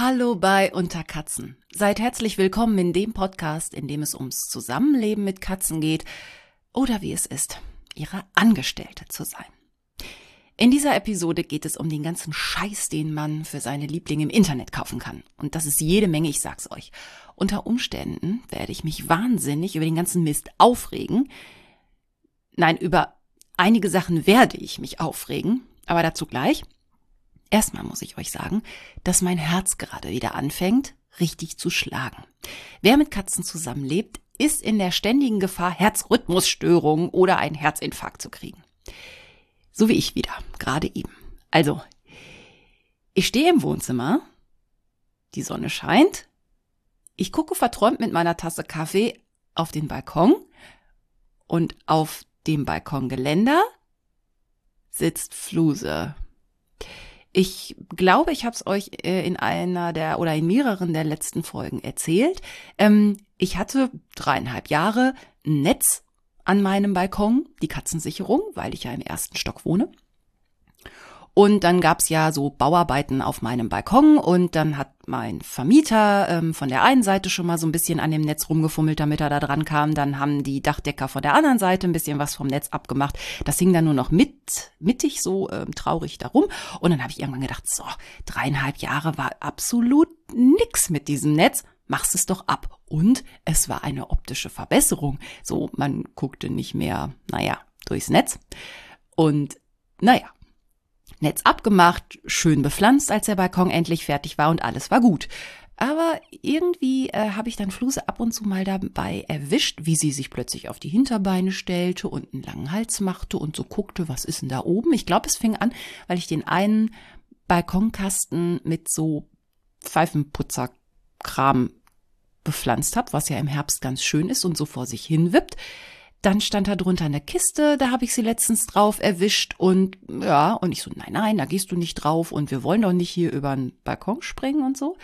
Hallo bei Unter Katzen. Seid herzlich willkommen in dem Podcast, in dem es ums Zusammenleben mit Katzen geht oder wie es ist, ihre Angestellte zu sein. In dieser Episode geht es um den ganzen Scheiß, den man für seine Lieblinge im Internet kaufen kann. Und das ist jede Menge, ich sag's euch. Unter Umständen werde ich mich wahnsinnig über den ganzen Mist aufregen. Nein, über einige Sachen werde ich mich aufregen, aber dazu gleich. Erstmal muss ich euch sagen, dass mein Herz gerade wieder anfängt, richtig zu schlagen. Wer mit Katzen zusammenlebt, ist in der ständigen Gefahr, Herzrhythmusstörungen oder einen Herzinfarkt zu kriegen. So wie ich wieder, gerade eben. Also, ich stehe im Wohnzimmer, die Sonne scheint, ich gucke verträumt mit meiner Tasse Kaffee auf den Balkon und auf dem Balkongeländer sitzt Fluse. Ich glaube, ich habe es euch in mehreren der letzten Folgen erzählt. Ich hatte 3,5 Jahre ein Netz an meinem Balkon, die Katzensicherung, weil ich ja im 1. Stock wohne. Und dann gab's ja so Bauarbeiten auf meinem Balkon und dann hat mein Vermieter von der einen Seite schon mal so ein bisschen an dem Netz rumgefummelt, damit er da dran kam. Dann haben die Dachdecker von der anderen Seite ein bisschen was vom Netz abgemacht. Das hing dann nur noch mittig so traurig darum. Und dann habe ich irgendwann gedacht, so, 3,5 Jahre war absolut nix mit diesem Netz. Machst es doch ab. Und es war eine optische Verbesserung. So, man guckte nicht mehr, durchs Netz. Und Netz abgemacht, schön bepflanzt, als der Balkon endlich fertig war und alles war gut. Aber irgendwie habe ich dann Fluse ab und zu mal dabei erwischt, wie sie sich plötzlich auf die Hinterbeine stellte und einen langen Hals machte und so guckte, was ist denn da oben? Ich glaube, es fing an, weil ich den einen Balkonkasten mit so Pfeifenputzerkram bepflanzt habe, was ja im Herbst ganz schön ist und so vor sich hin wippt. Dann stand da drunter eine Kiste, da habe ich sie letztens drauf erwischt und ich so, nein, da gehst du nicht drauf und wir wollen doch nicht hier über den Balkon springen und so.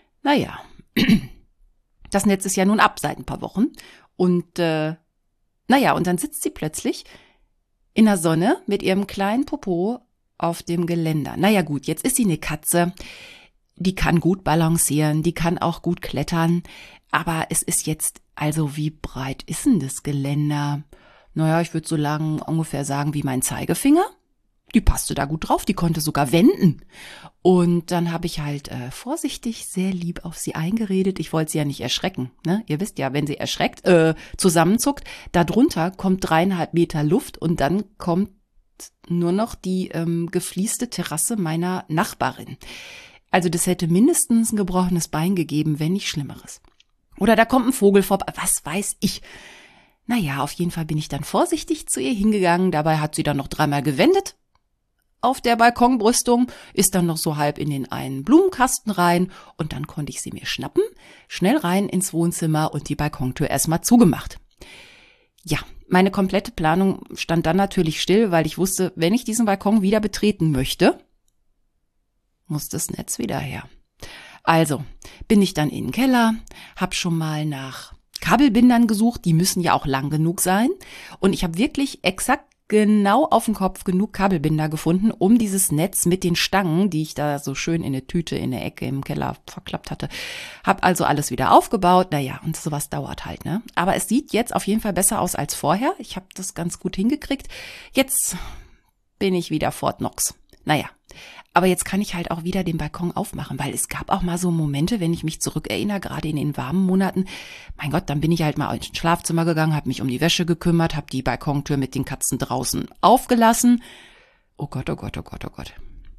Das Netz ist ja nun ab seit ein paar Wochen und und dann sitzt sie plötzlich in der Sonne mit ihrem kleinen Popo auf dem Geländer. Gut, jetzt ist sie eine Katze, die kann gut balancieren, die kann auch gut klettern, aber es ist jetzt, also wie breit ist denn das Geländer? Ich würde so lang ungefähr sagen wie mein Zeigefinger. Die passte da gut drauf, die konnte sogar wenden. Und dann habe ich halt vorsichtig, sehr lieb auf sie eingeredet. Ich wollte sie ja nicht erschrecken, ne? Ihr wisst ja, wenn sie erschreckt, zusammenzuckt, da drunter kommt 3,5 Meter Luft und dann kommt nur noch die geflieste Terrasse meiner Nachbarin. Also das hätte mindestens ein gebrochenes Bein gegeben, wenn nicht Schlimmeres. Oder da kommt ein Vogel vorbei, was weiß ich. Auf jeden Fall bin ich dann vorsichtig zu ihr hingegangen. Dabei hat sie dann noch 3-mal gewendet auf der Balkonbrüstung, ist dann noch so halb in den einen Blumenkasten rein und dann konnte ich sie mir schnappen, schnell rein ins Wohnzimmer und die Balkontür erstmal zugemacht. Ja, meine komplette Planung stand dann natürlich still, weil ich wusste, wenn ich diesen Balkon wieder betreten möchte, muss das Netz wieder her. Also bin ich dann in den Keller, habe schon mal nach Kabelbindern gesucht, die müssen ja auch lang genug sein. Und ich habe wirklich exakt genau auf den Kopf genug Kabelbinder gefunden, um dieses Netz mit den Stangen, die ich da so schön in eine Tüte in der Ecke im Keller verklappt hatte, habe also alles wieder aufgebaut. Und sowas dauert halt, ne? Aber es sieht jetzt auf jeden Fall besser aus als vorher. Ich habe das ganz gut hingekriegt. Jetzt bin ich wieder Fort Knox. Aber jetzt kann ich halt auch wieder den Balkon aufmachen, weil es gab auch mal so Momente, wenn ich mich zurückerinnere, gerade in den warmen Monaten, mein Gott, dann bin ich halt mal ins Schlafzimmer gegangen, habe mich um die Wäsche gekümmert, habe die Balkontür mit den Katzen draußen aufgelassen. Oh Gott, oh Gott, oh Gott, oh Gott.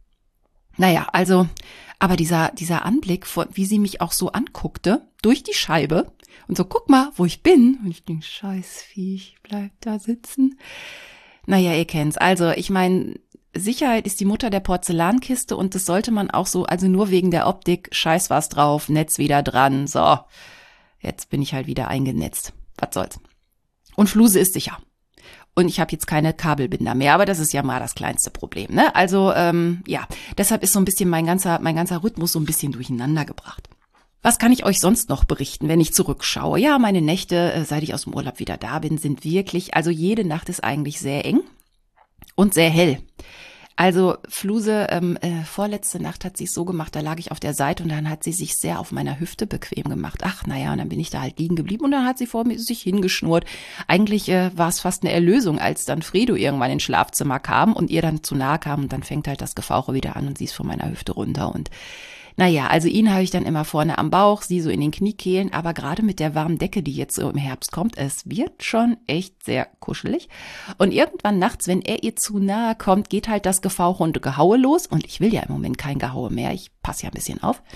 Aber dieser Anblick, wie sie mich auch so anguckte, durch die Scheibe und so, guck mal, wo ich bin. Und ich denke, scheiß Viech, bleib da sitzen. Ihr kennt's. Also, ich meine, Sicherheit ist die Mutter der Porzellankiste und das sollte man auch so, also nur wegen der Optik, scheiß was drauf, Netz wieder dran, so, jetzt bin ich halt wieder eingenetzt, was soll's. Und Fluse ist sicher. Und ich habe jetzt keine Kabelbinder mehr, aber das ist ja mal das kleinste Problem, ne? Also, deshalb ist so ein bisschen mein ganzer Rhythmus so ein bisschen durcheinander gebracht. Was kann ich euch sonst noch berichten, wenn ich zurückschaue? Ja, meine Nächte, seit ich aus dem Urlaub wieder da bin, sind wirklich, also jede Nacht ist eigentlich sehr eng und sehr hell. Also Fluse, vorletzte Nacht hat sie es so gemacht, da lag ich auf der Seite und dann hat sie sich sehr auf meiner Hüfte bequem gemacht. Ach, naja, und dann bin ich da halt liegen geblieben und dann hat sie vor mir sich hingeschnurrt. Eigentlich war es fast eine Erlösung, als dann Fredo irgendwann ins Schlafzimmer kam und ihr dann zu nahe kam und dann fängt halt das Gefauche wieder an und sie ist von meiner Hüfte runter und naja, also ihn habe ich dann immer vorne am Bauch, sie so in den Kniekehlen, aber gerade mit der warmen Decke, die jetzt so im Herbst kommt, es wird schon echt sehr kuschelig. Und irgendwann nachts, wenn er ihr zu nahe kommt, geht halt das Gefauche und Gehaue los. Und ich will ja im Moment kein Gehaue mehr, ich passe ja ein bisschen auf.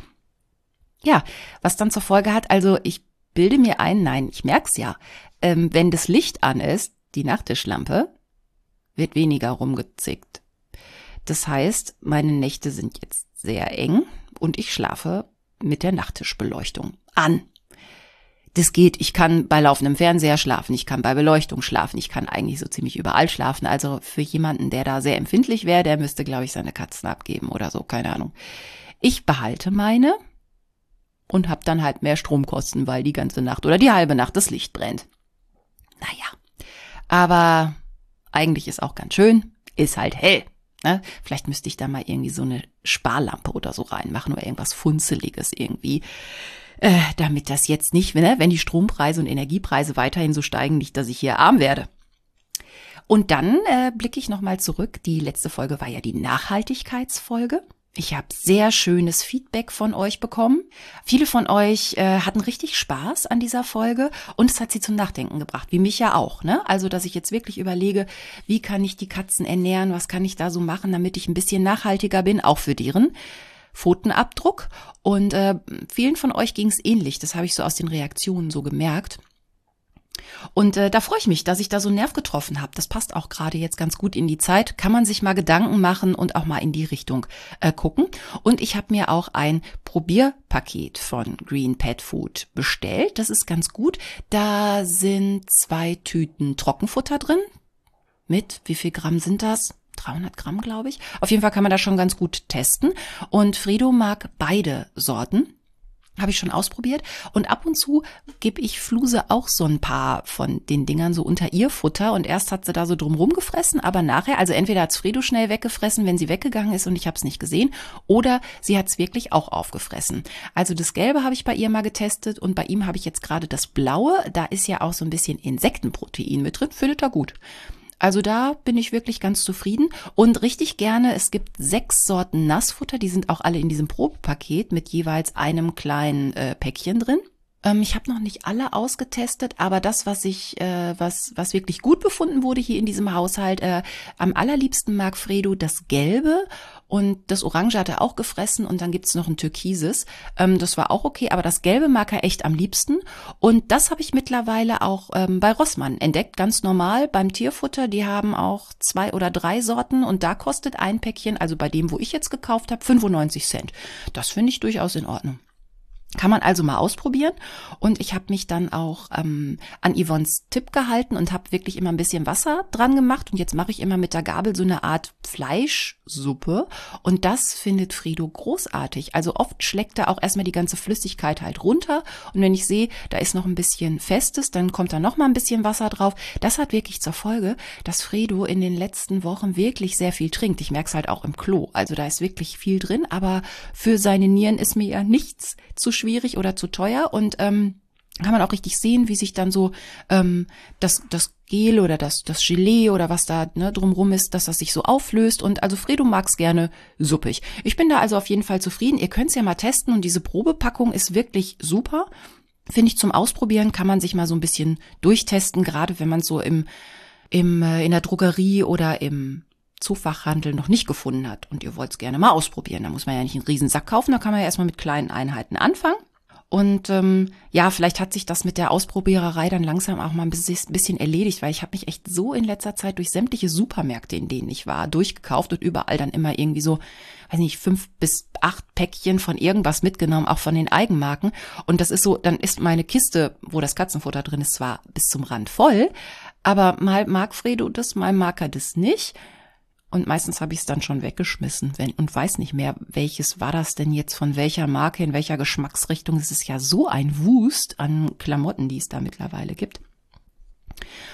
Ja, was dann zur Folge hat, also ich bilde mir ein, nein, ich merk's ja, wenn das Licht an ist, die Nachttischlampe, wird weniger rumgezickt. Das heißt, meine Nächte sind jetzt sehr eng und ich schlafe mit der Nachttischbeleuchtung an. Das geht, ich kann bei laufendem Fernseher schlafen, ich kann bei Beleuchtung schlafen, ich kann eigentlich so ziemlich überall schlafen. Also für jemanden, der da sehr empfindlich wäre, der müsste, glaube ich, seine Katzen abgeben oder so, keine Ahnung. Ich behalte meine und habe dann halt mehr Stromkosten, weil die ganze Nacht oder die halbe Nacht das Licht brennt. Naja, aber eigentlich ist auch ganz schön, ist halt hell. Ne? Vielleicht müsste ich da mal irgendwie so eine Sparlampe oder so reinmachen oder irgendwas Funzeliges irgendwie, damit das jetzt nicht, ne, wenn die Strompreise und Energiepreise weiterhin so steigen, nicht, dass ich hier arm werde. Und dann blicke ich nochmal zurück. Die letzte Folge war ja die Nachhaltigkeitsfolge. Ich habe sehr schönes Feedback von euch bekommen. Viele von euch hatten richtig Spaß an dieser Folge und es hat sie zum Nachdenken gebracht, wie mich ja auch. Ne? Also, dass ich jetzt wirklich überlege, wie kann ich die Katzen ernähren, was kann ich da so machen, damit ich ein bisschen nachhaltiger bin, auch für deren Pfotenabdruck. Und vielen von euch ging es ähnlich, das habe ich so aus den Reaktionen so gemerkt. Und da freue ich mich, dass ich da so einen Nerv getroffen habe. Das passt auch gerade jetzt ganz gut in die Zeit. Kann man sich mal Gedanken machen und auch mal in die Richtung gucken. Und ich habe mir auch ein Probierpaket von Green Pet Food bestellt. Das ist ganz gut. Da sind 2 Tüten Trockenfutter drin. Mit, wie viel Gramm sind das? 300 Gramm, glaube ich. Auf jeden Fall kann man das schon ganz gut testen. Und Fredo mag beide Sorten. Habe ich schon ausprobiert. Und ab und zu gebe ich Fluse auch so ein paar von den Dingern so unter ihr Futter. Und erst hat sie da so drumrum gefressen, aber nachher, also entweder hat's Fredo schnell weggefressen, wenn sie weggegangen ist und ich habe es nicht gesehen, oder sie hat's wirklich auch aufgefressen. Also das Gelbe habe ich bei ihr mal getestet und bei ihm habe ich jetzt gerade das Blaue. Da ist ja auch so ein bisschen Insektenprotein mit drin. Findet er gut. Also da bin ich wirklich ganz zufrieden und richtig gerne, es gibt 6 Sorten Nassfutter, die sind auch alle in diesem Probepaket mit jeweils einem kleinen Päckchen drin. Ich habe noch nicht alle ausgetestet, aber das, was wirklich gut befunden wurde hier in diesem Haushalt, am allerliebsten mag Fredo das Gelbe und das Orange hat er auch gefressen und dann gibt's noch ein Türkises. Das war auch okay, aber das Gelbe mag er echt am liebsten und das habe ich mittlerweile auch bei Rossmann entdeckt, ganz normal beim Tierfutter. Die haben auch 2 oder 3 Sorten und da kostet ein Päckchen, also bei dem, wo ich jetzt gekauft habe, 95 Cent. Das finde ich durchaus in Ordnung. Kann man also mal ausprobieren und ich habe mich dann auch an Yvonnes Tipp gehalten und habe wirklich immer ein bisschen Wasser dran gemacht und jetzt mache ich immer mit der Gabel so eine Art Fleischsuppe und das findet Fredo großartig. Also oft schlägt er auch erstmal die ganze Flüssigkeit halt runter und wenn ich sehe, da ist noch ein bisschen Festes, dann kommt da noch mal ein bisschen Wasser drauf. Das hat wirklich zur Folge, dass Fredo in den letzten Wochen wirklich sehr viel trinkt. Ich merke es halt auch im Klo, also da ist wirklich viel drin, aber für seine Nieren ist mir ja nichts zu schwierig oder zu teuer und kann man auch richtig sehen, wie sich dann so das Gel oder das Gelee oder was da drumrum ist, dass das sich so auflöst und also Fredo mag's gerne suppig. Ich bin da also auf jeden Fall zufrieden. Ihr könnt's ja mal testen und diese Probepackung ist wirklich super. Finde ich zum Ausprobieren, kann man sich mal so ein bisschen durchtesten, gerade wenn man so in der Drogerie oder im Zoofachhandel noch nicht gefunden hat und ihr wollt es gerne mal ausprobieren. Da muss man ja nicht einen riesen Sack kaufen, da kann man ja erstmal mit kleinen Einheiten anfangen. Und ja, vielleicht hat sich das mit der Ausprobiererei dann langsam auch mal ein bisschen erledigt, weil ich habe mich echt so in letzter Zeit durch sämtliche Supermärkte, in denen ich war, durchgekauft und überall dann immer irgendwie so, weiß nicht, 5 bis 8 Päckchen von irgendwas mitgenommen, auch von den Eigenmarken. Und das ist so, dann ist meine Kiste, wo das Katzenfutter drin ist, zwar bis zum Rand voll, aber mal mag Fredo das, mal mag er das nicht. Und meistens habe ich es dann schon weggeschmissen und weiß nicht mehr, welches war das denn jetzt, von welcher Marke, in welcher Geschmacksrichtung. Es ist ja so ein Wust an Klamotten, die es da mittlerweile gibt.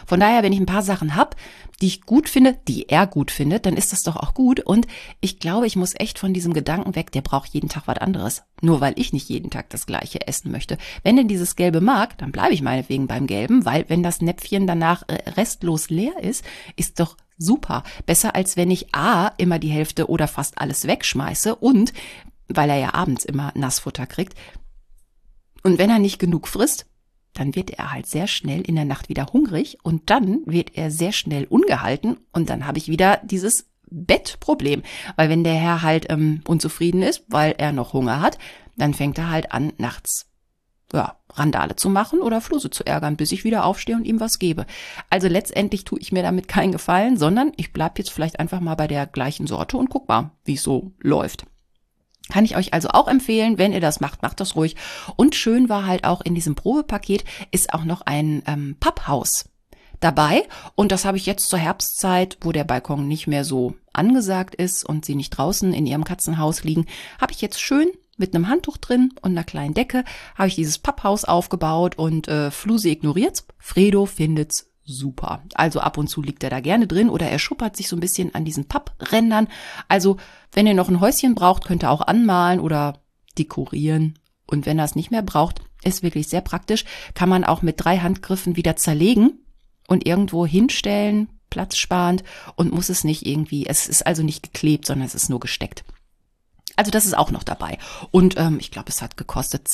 Von daher, wenn ich ein paar Sachen habe, die ich gut finde, die er gut findet, dann ist das doch auch gut. Und ich glaube, ich muss echt von diesem Gedanken weg, der braucht jeden Tag was anderes. Nur weil ich nicht jeden Tag das Gleiche essen möchte. Wenn denn dieses Gelbe mag, dann bleibe ich meinetwegen beim Gelben, weil wenn das Näpfchen danach restlos leer ist doch super. Besser als wenn ich A, immer die Hälfte oder fast alles wegschmeiße und, weil er ja abends immer Nassfutter kriegt, und wenn er nicht genug frisst, dann wird er halt sehr schnell in der Nacht wieder hungrig und dann wird er sehr schnell ungehalten und dann habe ich wieder dieses Bettproblem. Weil wenn der Herr halt unzufrieden ist, weil er noch Hunger hat, dann fängt er halt an, nachts Randale zu machen oder Fluse zu ärgern, bis ich wieder aufstehe und ihm was gebe. Also letztendlich tue ich mir damit keinen Gefallen, sondern ich bleibe jetzt vielleicht einfach mal bei der gleichen Sorte und guck mal, wie es so läuft. Kann ich euch also auch empfehlen, wenn ihr das macht, macht das ruhig. Und schön war halt auch in diesem Probepaket ist auch noch ein Papphaus dabei. Und das habe ich jetzt zur Herbstzeit, wo der Balkon nicht mehr so angesagt ist und sie nicht draußen in ihrem Katzenhaus liegen, habe ich jetzt schön mit einem Handtuch drin und einer kleinen Decke habe ich dieses Papphaus aufgebaut und Fluse ignoriert's. Fredo findet's super. Also ab und zu liegt er da gerne drin oder er schuppert sich so ein bisschen an diesen Papprändern. Also wenn ihr noch ein Häuschen braucht, könnt ihr auch anmalen oder dekorieren. Und wenn ihr es nicht mehr braucht, ist wirklich sehr praktisch, kann man auch mit 3 Handgriffen wieder zerlegen und irgendwo hinstellen, platzsparend und muss es nicht irgendwie, es ist also nicht geklebt, sondern es ist nur gesteckt. Also das ist auch noch dabei. Und ich glaube, es hat gekostet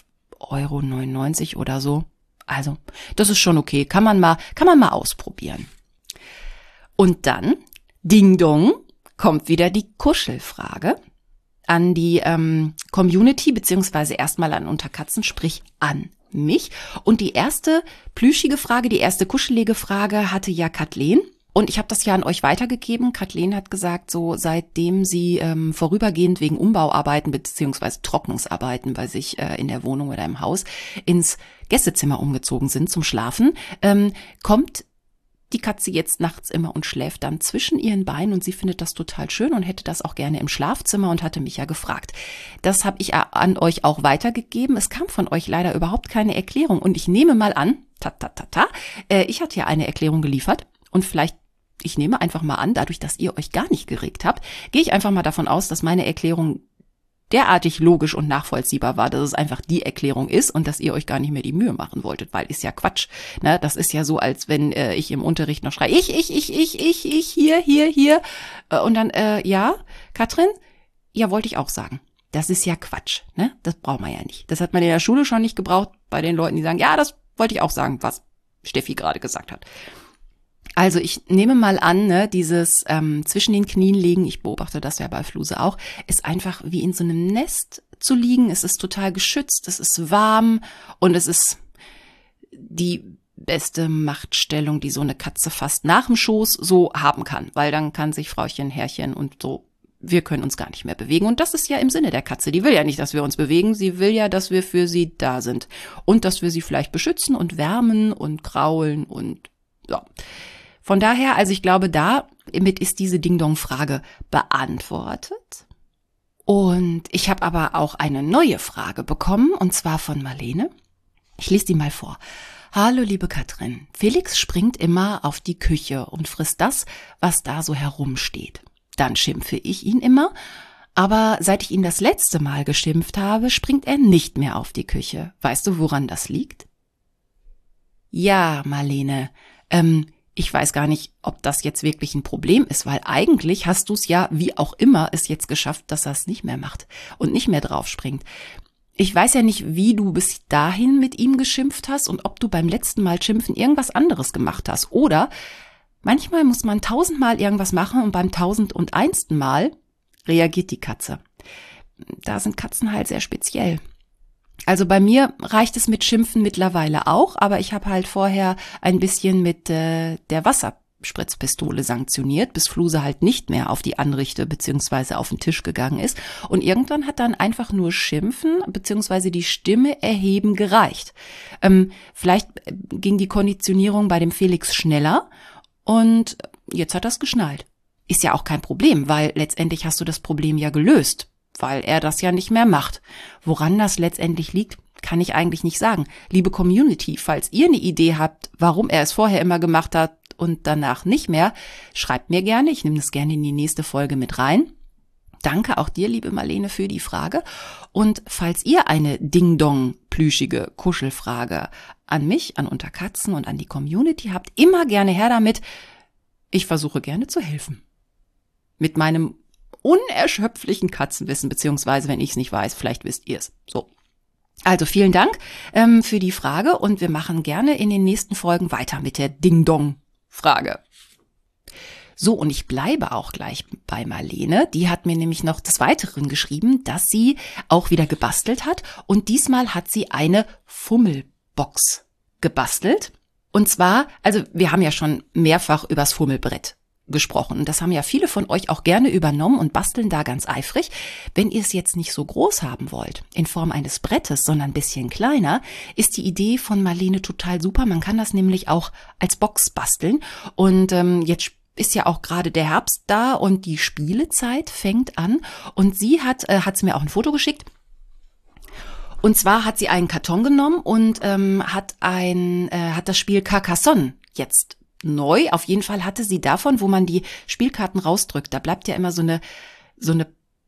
12,99 € oder so. Also, das ist schon okay. Kann man mal ausprobieren. Und dann, Ding Dong, kommt wieder die Kuschelfrage an die Community, beziehungsweise erstmal an Unterkatzen, sprich an mich. Und die erste plüschige Frage, die erste kuschelige Frage hatte ja Kathleen. Und ich habe das ja an euch weitergegeben. Kathleen hat gesagt, so seitdem sie vorübergehend wegen Umbauarbeiten beziehungsweise Trocknungsarbeiten bei sich in der Wohnung oder im Haus ins Gästezimmer umgezogen sind zum Schlafen, kommt die Katze jetzt nachts immer und schläft dann zwischen ihren Beinen und sie findet das total schön und hätte das auch gerne im Schlafzimmer und hatte mich ja gefragt. Das habe ich an euch auch weitergegeben. Es kam von euch leider überhaupt keine Erklärung und ich nehme mal an, ich hatte ja eine Erklärung geliefert und vielleicht ich nehme einfach mal an, dadurch, dass ihr euch gar nicht geregt habt, gehe ich einfach mal davon aus, dass meine Erklärung derartig logisch und nachvollziehbar war, dass es einfach die Erklärung ist und dass ihr euch gar nicht mehr die Mühe machen wolltet, weil ist ja Quatsch. Ne? Das ist ja so, als wenn ich im Unterricht noch schreie, ich, hier. Und dann, ja, Katrin? Ja, wollte ich auch sagen. Das ist ja Quatsch. Ne? Das braucht man ja nicht. Das hat man in der Schule schon nicht gebraucht bei den Leuten, die sagen, ja, das wollte ich auch sagen, was Steffi gerade gesagt hat. Also ich nehme mal an, ne, dieses zwischen den Knien liegen, ich beobachte das ja bei Fluse auch, ist einfach wie in so einem Nest zu liegen. Es ist total geschützt, es ist warm und es ist die beste Machtstellung, die so eine Katze fast nach dem Schoß so haben kann. Weil dann kann sich Frauchen, Herrchen und so, wir können uns gar nicht mehr bewegen. Und das ist ja im Sinne der Katze. Die will ja nicht, dass wir uns bewegen. Sie will ja, dass wir für sie da sind. Und dass wir sie vielleicht beschützen und wärmen und kraulen und ja. Von daher, also ich glaube, damit ist diese Ding-Dong-Frage beantwortet. Und ich habe aber auch eine neue Frage bekommen, und zwar von Marlene. Ich lese die mal vor. Hallo, liebe Katrin. Felix springt immer auf die Küche und frisst das, was da so herumsteht. Dann schimpfe ich ihn immer, aber seit ich ihn das letzte Mal geschimpft habe, springt er nicht mehr auf die Küche. Weißt du, woran das liegt? Ja, Marlene, ich weiß gar nicht, ob das jetzt wirklich ein Problem ist, weil eigentlich hast du es ja, wie auch immer, es jetzt geschafft, dass er es nicht mehr macht und nicht mehr drauf springt. Ich weiß ja nicht, wie du bis dahin mit ihm geschimpft hast und ob du beim letzten Mal schimpfen irgendwas anderes gemacht hast. Oder manchmal muss man 1000-mal irgendwas machen und beim 1001. Mal reagiert die Katze. Da sind Katzen halt sehr speziell. Also bei mir reicht es mit Schimpfen mittlerweile auch, aber ich habe halt vorher ein bisschen mit der Wasserspritzpistole sanktioniert, bis Fluse halt nicht mehr auf die Anrichte beziehungsweise auf den Tisch gegangen ist. Und irgendwann hat dann einfach nur Schimpfen beziehungsweise die Stimme erheben gereicht. Vielleicht ging die Konditionierung bei dem Felix schneller und jetzt hat er es geschnallt. Ist ja auch kein Problem, weil letztendlich hast du das Problem ja gelöst, weil er das ja nicht mehr macht. Woran das letztendlich liegt, kann ich eigentlich nicht sagen. Liebe Community, falls ihr eine Idee habt, warum er es vorher immer gemacht hat und danach nicht mehr, schreibt mir gerne. Ich nehme das gerne in die nächste Folge mit rein. Danke auch dir, liebe Marlene, für die Frage. Und falls ihr eine Ding-Dong-plüschige Kuschelfrage an mich, an Unterkatzen und an die Community habt, immer gerne her damit. Ich versuche gerne zu helfen. Mit meinem unerschöpflichen Katzenwissen, beziehungsweise wenn ich es nicht weiß, vielleicht wisst ihr es. So. Also vielen Dank für die Frage und wir machen gerne in den nächsten Folgen weiter mit der Ding-Dong-Frage. So, und ich bleibe auch gleich bei Marlene. Die hat mir nämlich noch des Weiteren geschrieben, dass sie auch wieder gebastelt hat. Und diesmal hat sie eine Fummelbox gebastelt. Und zwar, also wir haben ja schon mehrfach übers Fummelbrett gesprochen. Und das haben ja viele von euch auch gerne übernommen und basteln da ganz eifrig. Wenn ihr es jetzt nicht so groß haben wollt, in Form eines Brettes, sondern ein bisschen kleiner, ist die Idee von Marlene total super. Man kann das nämlich auch als Box basteln. Und jetzt ist ja auch gerade der Herbst da und die Spielezeit fängt an. Und sie hat's mir auch ein Foto geschickt. Und zwar hat sie einen Karton genommen und hat das Spiel Carcassonne jetzt neu. Auf jeden Fall hatte sie davon, wo man die Spielkarten rausdrückt. Da bleibt ja immer so ein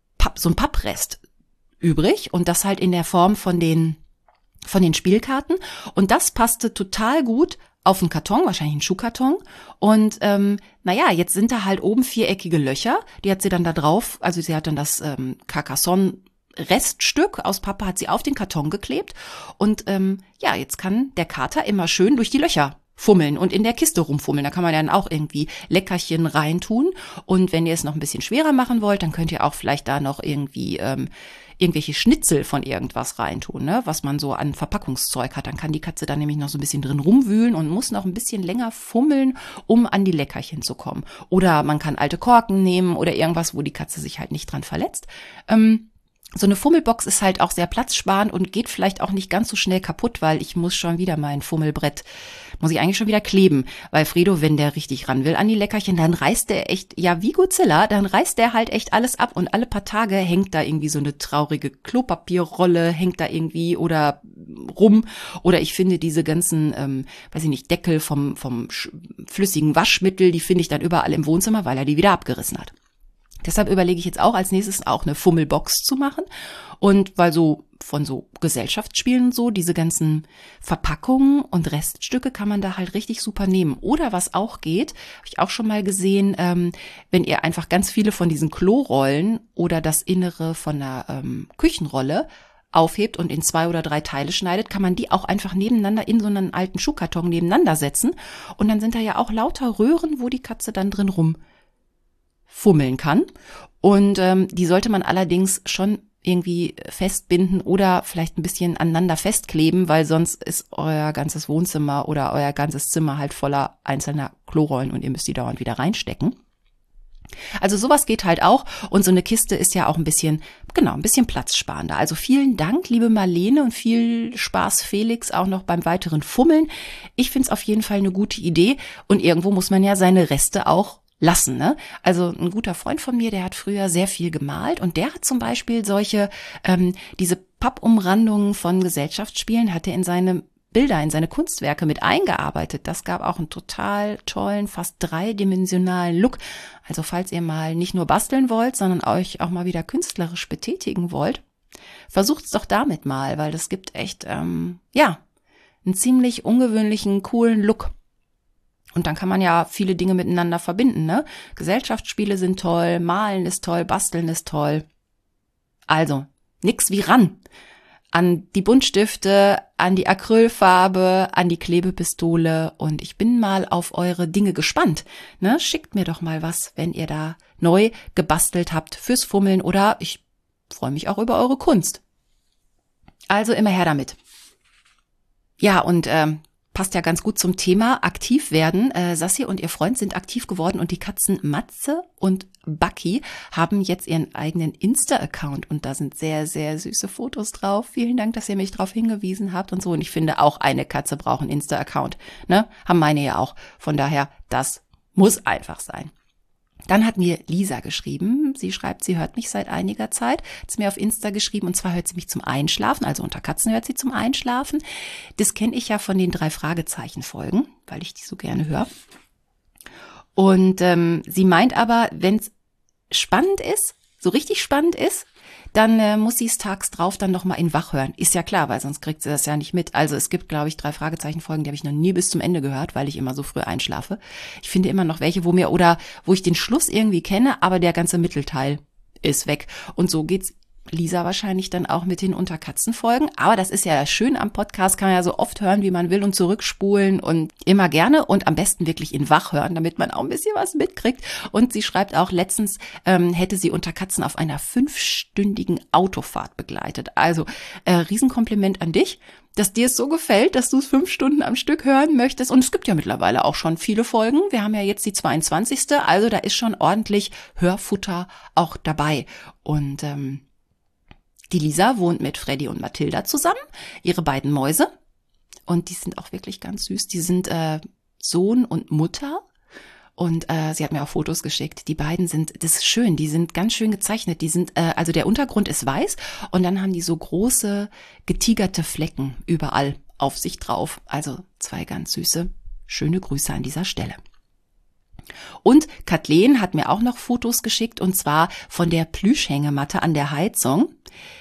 Papprest übrig und das halt in der Form von den Spielkarten. Und das passte total gut auf einen Karton, wahrscheinlich einen Schuhkarton. Und jetzt sind da halt oben viereckige Löcher. Die hat sie dann da drauf, also sie hat dann das Carcassonne Reststück aus Pappe hat sie auf den Karton geklebt. Und jetzt kann der Kater immer schön durch die Löcher fummeln und in der Kiste rumfummeln. Da kann man dann auch irgendwie Leckerchen reintun. Und wenn ihr es noch ein bisschen schwerer machen wollt, dann könnt ihr auch vielleicht da noch irgendwie irgendwelche Schnitzel von irgendwas reintun, ne, was man so an Verpackungszeug hat. Dann kann die Katze da nämlich noch so ein bisschen drin rumwühlen und muss noch ein bisschen länger fummeln, um an die Leckerchen zu kommen. Oder man kann alte Korken nehmen oder irgendwas, wo die Katze sich halt nicht dran verletzt. So eine Fummelbox ist halt auch sehr platzsparend und geht vielleicht auch nicht ganz so schnell kaputt, weil ich muss schon wieder mein Fummelbrett, muss ich eigentlich schon wieder kleben, weil Fredo, wenn der richtig ran will an die Leckerchen, dann reißt der echt, ja wie Godzilla, dann reißt der halt echt alles ab und alle paar Tage hängt da irgendwie so eine traurige Klopapierrolle, hängt da irgendwie oder rum oder ich finde diese ganzen, Deckel vom flüssigen Waschmittel, die finde ich dann überall im Wohnzimmer, weil er die wieder abgerissen hat. Deshalb überlege ich jetzt auch als nächstes auch eine Fummelbox zu machen. Und weil so von so Gesellschaftsspielen so, diese ganzen Verpackungen und Reststücke kann man da halt richtig super nehmen. Oder was auch geht, habe ich auch schon mal gesehen, wenn ihr einfach ganz viele von diesen Klorollen oder das Innere von einer Küchenrolle aufhebt und in 2 oder 3 Teile schneidet, kann man die auch einfach nebeneinander in so einen alten Schuhkarton nebeneinander setzen. Und dann sind da ja auch lauter Röhren, wo die Katze dann drin rumfummeln kann. Und die sollte man allerdings schon irgendwie festbinden oder vielleicht ein bisschen aneinander festkleben, weil sonst ist euer ganzes Wohnzimmer oder euer ganzes Zimmer halt voller einzelner Klorollen und ihr müsst die dauernd wieder reinstecken. Also sowas geht halt auch und so eine Kiste ist ja auch ein bisschen platzsparender. Also vielen Dank, liebe Marlene, und viel Spaß, Felix, auch noch beim weiteren Fummeln. Ich finde es auf jeden Fall eine gute Idee und irgendwo muss man ja seine Reste auch lassen, ne? Also ein guter Freund von mir, der hat früher sehr viel gemalt und der hat zum Beispiel solche, diese Pappumrandungen von Gesellschaftsspielen hat er in seine Bilder, in seine Kunstwerke mit eingearbeitet. Das gab auch einen total tollen, fast dreidimensionalen Look. Also falls ihr mal nicht nur basteln wollt, sondern euch auch mal wieder künstlerisch betätigen wollt, versucht's doch damit mal, weil das gibt echt, einen ziemlich ungewöhnlichen, coolen Look. Und dann kann man ja viele Dinge miteinander verbinden, ne? Gesellschaftsspiele sind toll, Malen ist toll, Basteln ist toll. Also, nix wie ran. An die Buntstifte, an die Acrylfarbe, an die Klebepistole und ich bin mal auf eure Dinge gespannt, ne? Schickt mir doch mal was, wenn ihr da neu gebastelt habt fürs Fummeln oder ich freue mich auch über eure Kunst. Also immer her damit. Ja, und passt ja ganz gut zum Thema aktiv werden. Sassi und ihr Freund sind aktiv geworden und die Katzen Matze und Bucky haben jetzt ihren eigenen Insta-Account und da sind sehr, sehr süße Fotos drauf. Vielen Dank, dass ihr mich darauf hingewiesen habt und so. Und ich finde, auch eine Katze braucht einen Insta-Account, ne? Haben meine ja auch. Von daher, das muss einfach sein. Dann hat mir Lisa geschrieben, sie schreibt, sie hört mich seit einiger Zeit, hat es mir auf Insta geschrieben und zwar hört sie mich zum Einschlafen, also unter Katzen hört sie zum Einschlafen. Das kenne ich ja von den 3 Fragezeichen-Folgen, weil ich die so gerne höre. Und sie meint aber, wenn es spannend ist, so richtig spannend ist, dann muss sie es tags drauf dann nochmal in wach hören. Ist ja klar, weil sonst kriegt sie das ja nicht mit. Also es gibt, glaube ich, 3 Fragezeichen-Folgen, die habe ich noch nie bis zum Ende gehört, weil ich immer so früh einschlafe. Ich finde immer noch welche, wo ich den Schluss irgendwie kenne, aber der ganze Mittelteil ist weg. Und so geht's Lisa wahrscheinlich dann auch mit den Unterkatzenfolgen. Aber das ist ja schön am Podcast, kann man ja so oft hören, wie man will und zurückspulen und immer gerne und am besten wirklich in wach hören, damit man auch ein bisschen was mitkriegt. Und sie schreibt auch, letztens hätte sie Unterkatzen auf einer 5-stündigen Autofahrt begleitet. Also Riesenkompliment an dich, dass dir es so gefällt, dass du es 5 Stunden am Stück hören möchtest. Und es gibt ja mittlerweile auch schon viele Folgen. Wir haben ja jetzt die 22. Also da ist schon ordentlich Hörfutter auch dabei. Und die Lisa wohnt mit Freddy und Mathilda zusammen, ihre beiden Mäuse. Und die sind auch wirklich ganz süß. Die sind Sohn und Mutter. Und sie hat mir auch Fotos geschickt. Die beiden das ist schön, die sind ganz schön gezeichnet. Die sind, also der Untergrund ist weiß und dann haben die so große, getigerte Flecken überall auf sich drauf. Also 2 ganz süße, schöne Grüße an dieser Stelle. Und Kathleen hat mir auch noch Fotos geschickt und zwar von der Plüschhängematte an der Heizung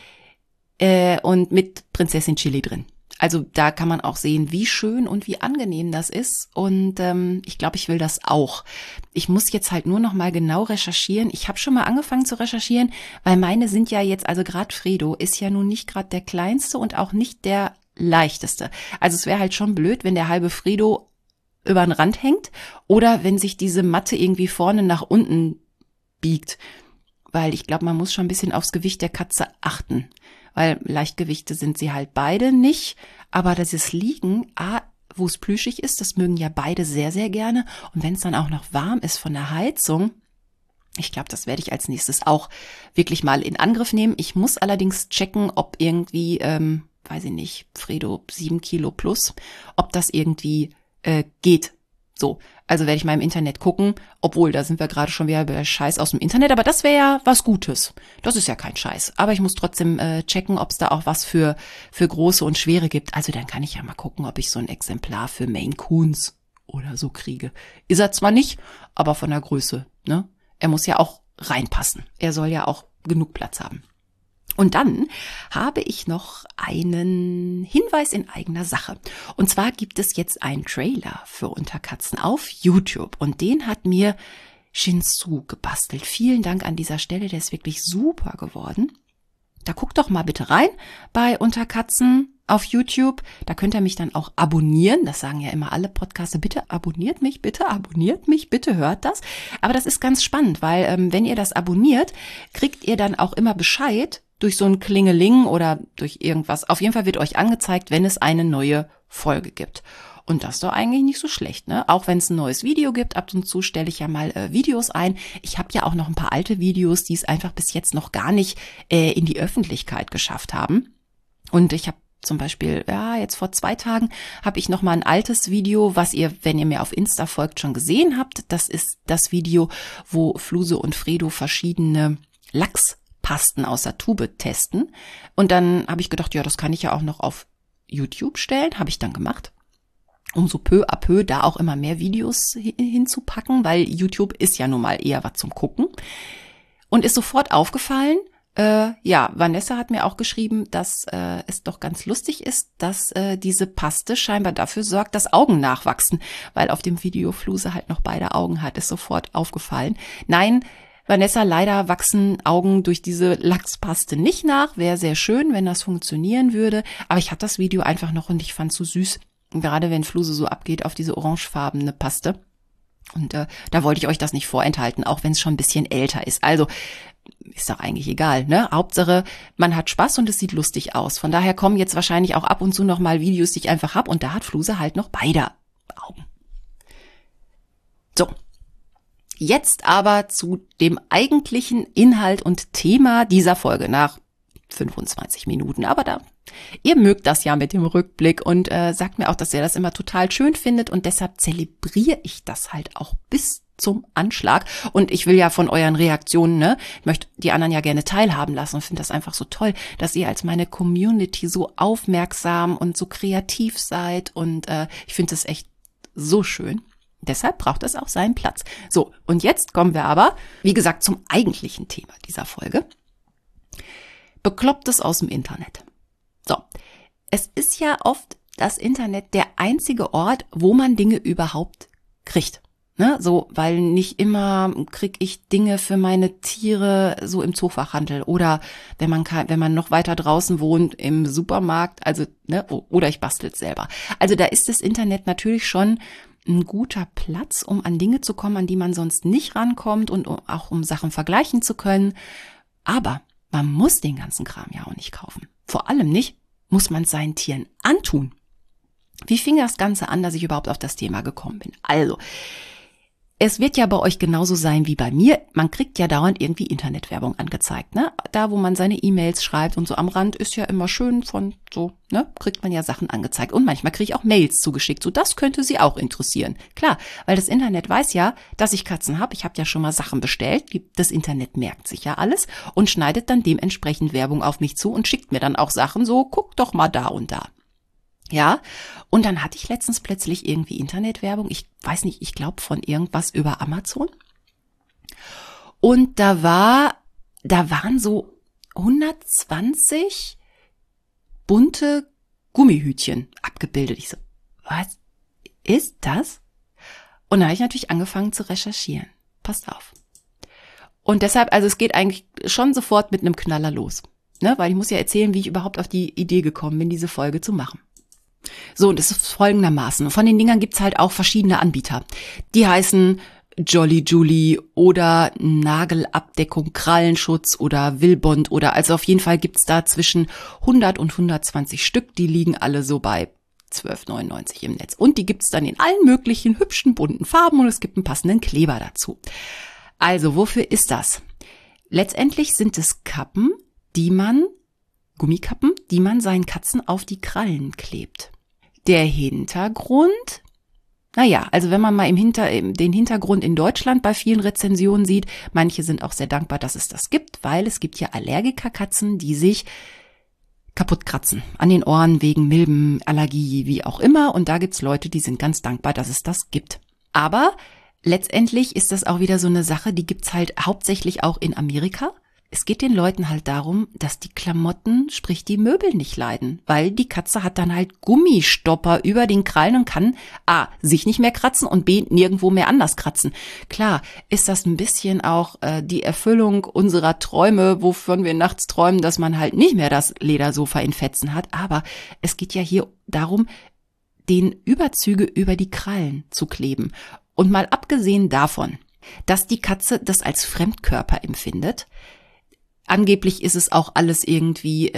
und mit Prinzessin Chili drin. Also da kann man auch sehen, wie schön und wie angenehm das ist und ich glaube, ich will das auch. Ich muss jetzt halt nur noch mal genau recherchieren. Ich habe schon mal angefangen zu recherchieren, weil meine sind ja jetzt, also gerade Fredo ist ja nun nicht gerade der kleinste und auch nicht der leichteste. Also es wäre halt schon blöd, wenn der halbe Fredo über den Rand hängt oder wenn sich diese Matte irgendwie vorne nach unten biegt, weil ich glaube, man muss schon ein bisschen aufs Gewicht der Katze achten, weil Leichtgewichte sind sie halt beide nicht, aber dieses Liegen, wo es plüschig ist, das mögen ja beide sehr, sehr gerne und wenn es dann auch noch warm ist von der Heizung, ich glaube, das werde ich als nächstes auch wirklich mal in Angriff nehmen. Ich muss allerdings checken, ob irgendwie, weiß ich nicht, Fredo 7 Kilo plus, ob das irgendwie geht. So, also werde ich mal im Internet gucken, obwohl, da sind wir gerade schon wieder bei Scheiß aus dem Internet, aber das wäre ja was Gutes. Das ist ja kein Scheiß. Aber ich muss trotzdem checken, ob es da auch was für große und schwere gibt. Also dann kann ich ja mal gucken, ob ich so ein Exemplar für Maine Coons oder so kriege. Ist er zwar nicht, aber von der Größe, ne? Er muss ja auch reinpassen. Er soll ja auch genug Platz haben. Und dann habe ich noch einen Hinweis in eigener Sache. Und zwar gibt es jetzt einen Trailer für Unterkatzen auf YouTube. Und den hat mir Shinsu gebastelt. Vielen Dank an dieser Stelle, der ist wirklich super geworden. Da guckt doch mal bitte rein bei Unterkatzen auf YouTube. Da könnt ihr mich dann auch abonnieren. Das sagen ja immer alle Podcaster. Bitte abonniert mich, bitte hört das. Aber das ist ganz spannend, weil wenn ihr das abonniert, kriegt ihr dann auch immer Bescheid, durch so ein Klingeling oder durch irgendwas. Auf jeden Fall wird euch angezeigt, wenn es eine neue Folge gibt. Und das ist doch eigentlich nicht so schlecht, ne? Auch wenn es ein neues Video gibt, ab und zu stelle ich ja mal Videos ein. Ich habe ja auch noch ein paar alte Videos, die es einfach bis jetzt noch gar nicht in die Öffentlichkeit geschafft haben. Und ich habe zum Beispiel, jetzt vor 2 Tagen habe ich noch mal ein altes Video, was ihr, wenn ihr mir auf Insta folgt, schon gesehen habt. Das ist das Video, wo Fluse und Fredo verschiedene Lachspasten aus der Tube testen. Und dann habe ich gedacht, ja, das kann ich ja auch noch auf YouTube stellen. Habe ich dann gemacht, um so peu à peu da auch immer mehr Videos hinzupacken, weil YouTube ist ja nun mal eher was zum Gucken. Und ist sofort aufgefallen, Vanessa hat mir auch geschrieben, dass es doch ganz lustig ist, dass diese Paste scheinbar dafür sorgt, dass Augen nachwachsen, weil auf dem Video Fluse halt noch beide Augen hat, ist sofort aufgefallen. Nein, Vanessa, leider wachsen Augen durch diese Lachspaste nicht nach. Wäre sehr schön, wenn das funktionieren würde. Aber ich hatte das Video einfach noch und ich fand es so süß. Gerade wenn Fluse so abgeht auf diese orangefarbene Paste. Und da wollte ich euch das nicht vorenthalten, auch wenn es schon ein bisschen älter ist. Also ist doch eigentlich egal, ne? Hauptsache, man hat Spaß und es sieht lustig aus. Von daher kommen jetzt wahrscheinlich auch ab und zu noch mal Videos, die ich einfach hab. Und da hat Fluse halt noch beide Augen. So. Jetzt aber zu dem eigentlichen Inhalt und Thema dieser Folge nach 25 Minuten. Aber ihr mögt das ja mit dem Rückblick und sagt mir auch, dass ihr das immer total schön findet und deshalb zelebriere ich das halt auch bis zum Anschlag. Und ich will ja von euren Reaktionen, ne, ich möchte die anderen ja gerne teilhaben lassen und finde das einfach so toll, dass ihr als meine Community so aufmerksam und so kreativ seid. Und ich finde das echt so schön. Deshalb braucht es auch seinen Platz. So, und jetzt kommen wir aber, wie gesagt, zum eigentlichen Thema dieser Folge. Beklopptes aus dem Internet. So, es ist ja oft das Internet der einzige Ort, wo man Dinge überhaupt kriegt. Ne? So, weil nicht immer kriege ich Dinge für meine Tiere so im Zoofachhandel oder wenn man noch weiter draußen wohnt im Supermarkt, also ne, oder ich bastel es selber. Also da ist das Internet natürlich schon ein guter Platz, um an Dinge zu kommen, an die man sonst nicht rankommt und auch um Sachen vergleichen zu können. Aber man muss den ganzen Kram ja auch nicht kaufen. Vor allem nicht muss man es seinen Tieren antun. Wie fing das Ganze an, dass ich überhaupt auf das Thema gekommen bin? Also, es wird ja bei euch genauso sein wie bei mir. Man kriegt ja dauernd irgendwie Internetwerbung angezeigt, ne? Da, wo man seine E-Mails schreibt und so am Rand ist ja immer schön von so, ne? Kriegt man ja Sachen angezeigt. Und manchmal kriege ich auch Mails zugeschickt. So, das könnte Sie auch interessieren. Klar, weil das Internet weiß ja, dass ich Katzen habe. Ich habe ja schon mal Sachen bestellt. Das Internet merkt sich ja alles und schneidet dann dementsprechend Werbung auf mich zu und schickt mir dann auch Sachen so, guck doch mal da und da. Ja, und dann hatte ich letztens plötzlich irgendwie Internetwerbung, ich weiß nicht, ich glaube von irgendwas über Amazon. Und da waren so 120 bunte Gummihütchen abgebildet. Ich so, was ist das? Und da habe ich natürlich angefangen zu recherchieren. Passt auf. Und deshalb, also es geht eigentlich schon sofort mit einem Knaller los. Ne? Weil ich muss ja erzählen, wie ich überhaupt auf die Idee gekommen bin, diese Folge zu machen. So, und es ist folgendermaßen. Von den Dingern gibt's halt auch verschiedene Anbieter. Die heißen Jolly Julie oder Nagelabdeckung, Krallenschutz oder Willbond oder also auf jeden Fall gibt's da zwischen 100 und 120 Stück. Die liegen alle so bei 12,99 im Netz. Und die gibt's dann in allen möglichen hübschen, bunten Farben und es gibt einen passenden Kleber dazu. Also, wofür ist das? Letztendlich sind es Gummikappen, die man seinen Katzen auf die Krallen klebt. Der Hintergrund, naja, also wenn man mal den Hintergrund in Deutschland bei vielen Rezensionen sieht, manche sind auch sehr dankbar, dass es das gibt, weil es gibt ja Allergikerkatzen, die sich kaputt kratzen an den Ohren wegen Milben, Allergie, wie auch immer. Und da gibt's Leute, die sind ganz dankbar, dass es das gibt. Aber letztendlich ist das auch wieder so eine Sache, die gibt's halt hauptsächlich auch in Amerika. Es geht den Leuten halt darum, dass die Klamotten, sprich die Möbel nicht leiden, weil die Katze hat dann halt Gummistopper über den Krallen und kann A, sich nicht mehr kratzen und B, nirgendwo mehr anders kratzen. Klar, ist das ein bisschen auch die Erfüllung unserer Träume, wovon wir nachts träumen, dass man halt nicht mehr das Ledersofa in Fetzen hat, aber es geht ja hier darum, den Überzüge über die Krallen zu kleben. Und mal abgesehen davon, dass die Katze das als Fremdkörper empfindet, angeblich ist es auch alles irgendwie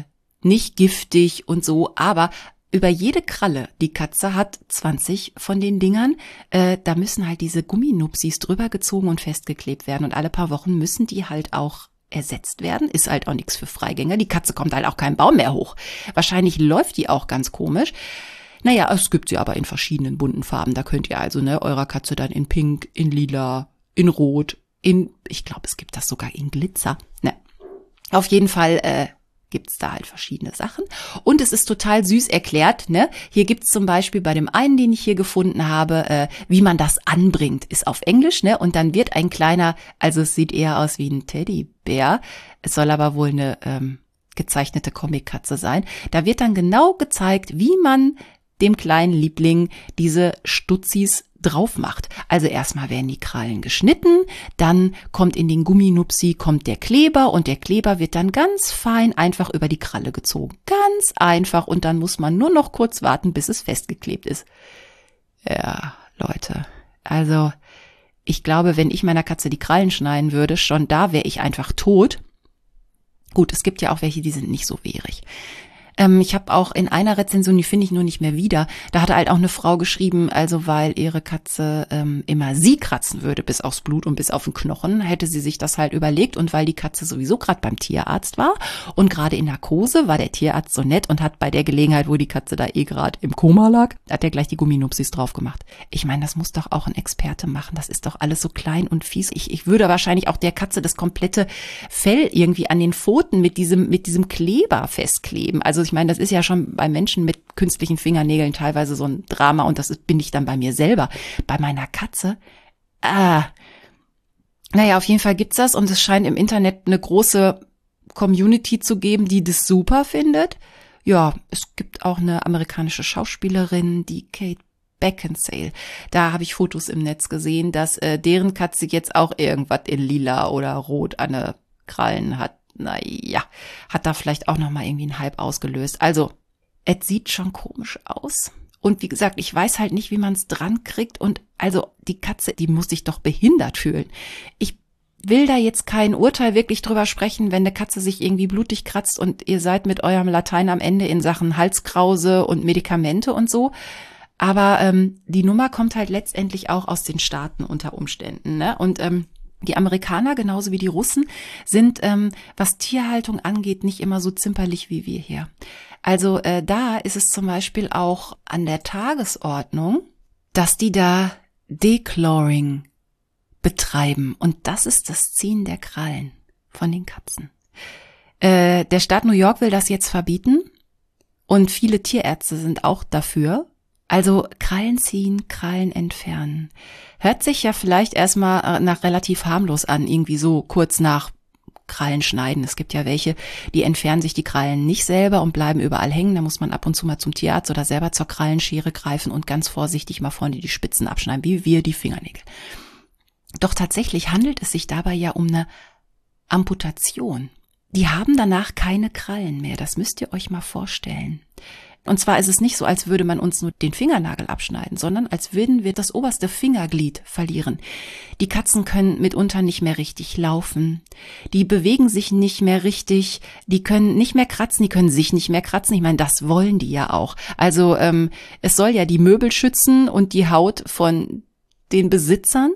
nicht giftig und so, aber über jede Kralle, die Katze hat 20 von den Dingern, da müssen halt diese Gumminupsis drüber gezogen und festgeklebt werden und alle paar Wochen müssen die halt auch ersetzt werden. Ist halt auch nichts für Freigänger. Die Katze kommt halt auch keinen Baum mehr hoch. Wahrscheinlich läuft die auch ganz komisch. Naja, es gibt sie aber in verschiedenen bunten Farben. Da könnt ihr also eurer Katze dann in Pink, in Lila, in Rot, ich glaube, es gibt das sogar in Glitzer. Ne. Auf jeden Fall gibt's da halt verschiedene Sachen. Und es ist total süß erklärt. Ne? Hier gibt's zum Beispiel bei dem einen, den ich hier gefunden habe, wie man das anbringt. Ist auf Englisch, ne? Und dann wird ein kleiner, also es sieht eher aus wie ein Teddybär. Es soll aber wohl eine gezeichnete Comic-Katze sein. Da wird dann genau gezeigt, wie man dem kleinen Liebling diese Stutzis drauf macht. Also erstmal werden die Krallen geschnitten, dann kommt in den Gumminupsi der Kleber und der Kleber wird dann ganz fein einfach über die Kralle gezogen. Ganz einfach und dann muss man nur noch kurz warten, bis es festgeklebt ist. Ja, Leute, also ich glaube, wenn ich meiner Katze die Krallen schneiden würde, schon da wäre ich einfach tot. Gut, es gibt ja auch welche, die sind nicht so wehrig. Ich habe auch in einer Rezension, die finde ich nur nicht mehr wieder, da hatte halt auch eine Frau geschrieben, also weil ihre Katze immer sie kratzen würde bis aufs Blut und bis auf den Knochen, hätte sie sich das halt überlegt und weil die Katze sowieso gerade beim Tierarzt war und gerade in Narkose, war der Tierarzt so nett und hat bei der Gelegenheit, wo die Katze da gerade im Koma lag, hat er gleich die Gumminupsis drauf gemacht. Ich meine, das muss doch auch ein Experte machen, das ist doch alles so klein und fies. Ich würde wahrscheinlich auch der Katze das komplette Fell irgendwie an den Pfoten mit diesem Kleber festkleben. Also ich meine, das ist ja schon bei Menschen mit künstlichen Fingernägeln teilweise so ein Drama und bin ich dann bei mir selber. Bei meiner Katze, naja, auf jeden Fall gibt's das und es scheint im Internet eine große Community zu geben, die das super findet. Ja, es gibt auch eine amerikanische Schauspielerin, die Kate Beckinsale. Da habe ich Fotos im Netz gesehen, dass deren Katze jetzt auch irgendwas in lila oder rot an den Krallen hat. Naja, hat da vielleicht auch nochmal irgendwie einen Hype ausgelöst. Also, es sieht schon komisch aus. Und wie gesagt, ich weiß halt nicht, wie man es dran kriegt. Und also die Katze, die muss sich doch behindert fühlen. Ich will da jetzt kein Urteil wirklich drüber sprechen, wenn eine Katze sich irgendwie blutig kratzt und ihr seid mit eurem Latein am Ende in Sachen Halskrause und Medikamente und so. Aber die Nummer kommt halt letztendlich auch aus den Staaten unter Umständen, ne? Und die Amerikaner, genauso wie die Russen, sind, was Tierhaltung angeht, nicht immer so zimperlich wie wir hier. Also da ist es zum Beispiel auch an der Tagesordnung, dass die da Declawing betreiben. Und das ist das Ziehen der Krallen von den Katzen. Der Staat New York will das jetzt verbieten und viele Tierärzte sind auch dafür. Also Krallen ziehen, Krallen entfernen. Hört sich ja vielleicht erstmal nach relativ harmlos an, irgendwie so kurz nach Krallen schneiden. Es gibt ja welche, die entfernen sich die Krallen nicht selber und bleiben überall hängen. Da muss man ab und zu mal zum Tierarzt oder selber zur Krallenschere greifen und ganz vorsichtig mal vorne die Spitzen abschneiden, wie wir die Fingernägel. Doch tatsächlich handelt es sich dabei ja um eine Amputation. Die haben danach keine Krallen mehr. Das müsst ihr euch mal vorstellen. Und zwar ist es nicht so, als würde man uns nur den Fingernagel abschneiden, sondern als würden wir das oberste Fingerglied verlieren. Die Katzen können mitunter nicht mehr richtig laufen. Die bewegen sich nicht mehr richtig. Die können nicht mehr kratzen. Die können sich nicht mehr kratzen. Ich meine, das wollen die ja auch. Also es soll ja die Möbel schützen und die Haut von den Besitzern.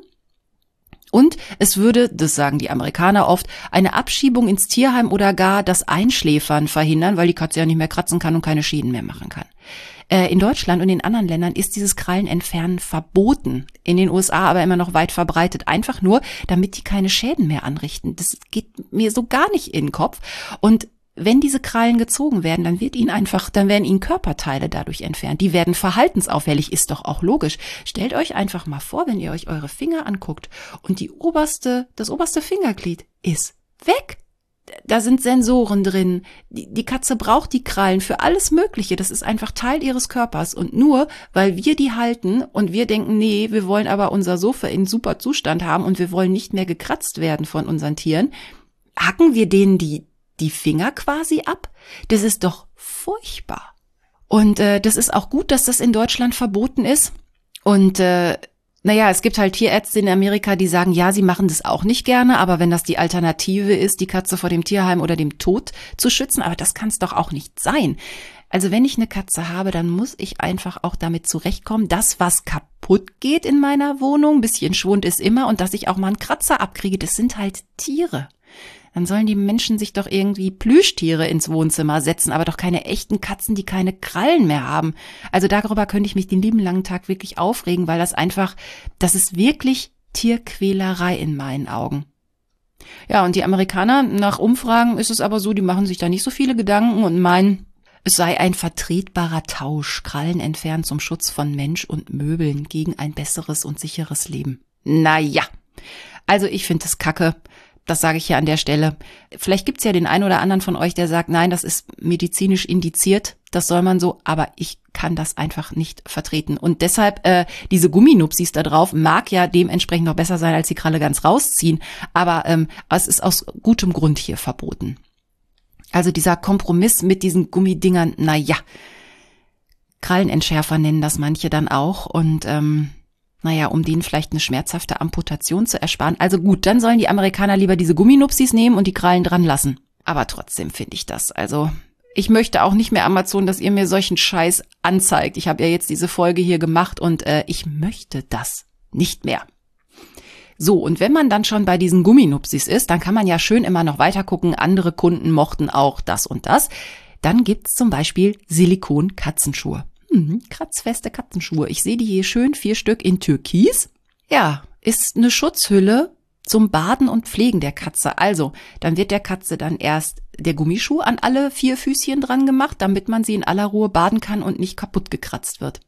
Und es würde, das sagen die Amerikaner oft, eine Abschiebung ins Tierheim oder gar das Einschläfern verhindern, weil die Katze ja nicht mehr kratzen kann und keine Schäden mehr machen kann. In Deutschland und in anderen Ländern ist dieses Krallenentfernen verboten, in den USA aber immer noch weit verbreitet, einfach nur, damit die keine Schäden mehr anrichten. Das geht mir so gar nicht in den Kopf. Und wenn diese Krallen gezogen werden, dann werden ihnen Körperteile dadurch entfernt. Die werden verhaltensauffällig, ist doch auch logisch. Stellt euch einfach mal vor, wenn ihr euch eure Finger anguckt und das oberste Fingerglied ist weg. Da sind Sensoren drin. Die Katze braucht die Krallen für alles Mögliche. Das ist einfach Teil ihres Körpers. Und nur, weil wir die halten und wir denken, nee, wir wollen aber unser Sofa in super Zustand haben und wir wollen nicht mehr gekratzt werden von unseren Tieren, hacken wir denen die Finger quasi ab. Das ist doch furchtbar. Und das ist auch gut, dass das in Deutschland verboten ist. Und es gibt halt Tierärzte in Amerika, die sagen, ja, sie machen das auch nicht gerne, aber wenn das die Alternative ist, die Katze vor dem Tierheim oder dem Tod zu schützen, aber das kann es doch auch nicht sein. Also wenn ich eine Katze habe, dann muss ich einfach auch damit zurechtkommen, dass was kaputt geht in meiner Wohnung, ein bisschen Schwund ist immer und dass ich auch mal einen Kratzer abkriege, das sind halt Tiere. Dann sollen die Menschen sich doch irgendwie Plüschtiere ins Wohnzimmer setzen, aber doch keine echten Katzen, die keine Krallen mehr haben. Also darüber könnte ich mich den lieben langen Tag wirklich aufregen, weil das ist wirklich Tierquälerei in meinen Augen. Ja, und die Amerikaner, nach Umfragen ist es aber so, die machen sich da nicht so viele Gedanken und meinen, es sei ein vertretbarer Tausch, Krallen entfernen zum Schutz von Mensch und Möbeln gegen ein besseres und sicheres Leben. Naja, also ich finde das Kacke. Das sage ich hier an der Stelle. Vielleicht gibt's ja den einen oder anderen von euch, der sagt, nein, das ist medizinisch indiziert, das soll man so, aber ich kann das einfach nicht vertreten. Und deshalb, diese Gumminupsis da drauf mag ja dementsprechend noch besser sein, als die Kralle ganz rausziehen, aber es ist aus gutem Grund hier verboten. Also dieser Kompromiss mit diesen Gummidingern, Krallenentschärfer nennen das manche dann auch und um denen vielleicht eine schmerzhafte Amputation zu ersparen. Also gut, dann sollen die Amerikaner lieber diese Gumminupsis nehmen und die Krallen dran lassen. Aber trotzdem finde ich das. Also ich möchte auch nicht mehr, Amazon, dass ihr mir solchen Scheiß anzeigt. Ich habe ja jetzt diese Folge hier gemacht und ich möchte das nicht mehr. So, und wenn man dann schon bei diesen Gumminupsis ist, dann kann man ja schön immer noch weiter gucken. Andere Kunden mochten auch das und das. Dann gibt's zum Beispiel Silikon-Katzenschuhe. Kratzfeste Katzenschuhe. Ich sehe die hier schön, 4 Stück in Türkis. Ja, ist eine Schutzhülle zum Baden und Pflegen der Katze. Also, dann wird der Katze dann erst der Gummischuh an alle 4 Füßchen dran gemacht, damit man sie in aller Ruhe baden kann und nicht kaputt gekratzt wird.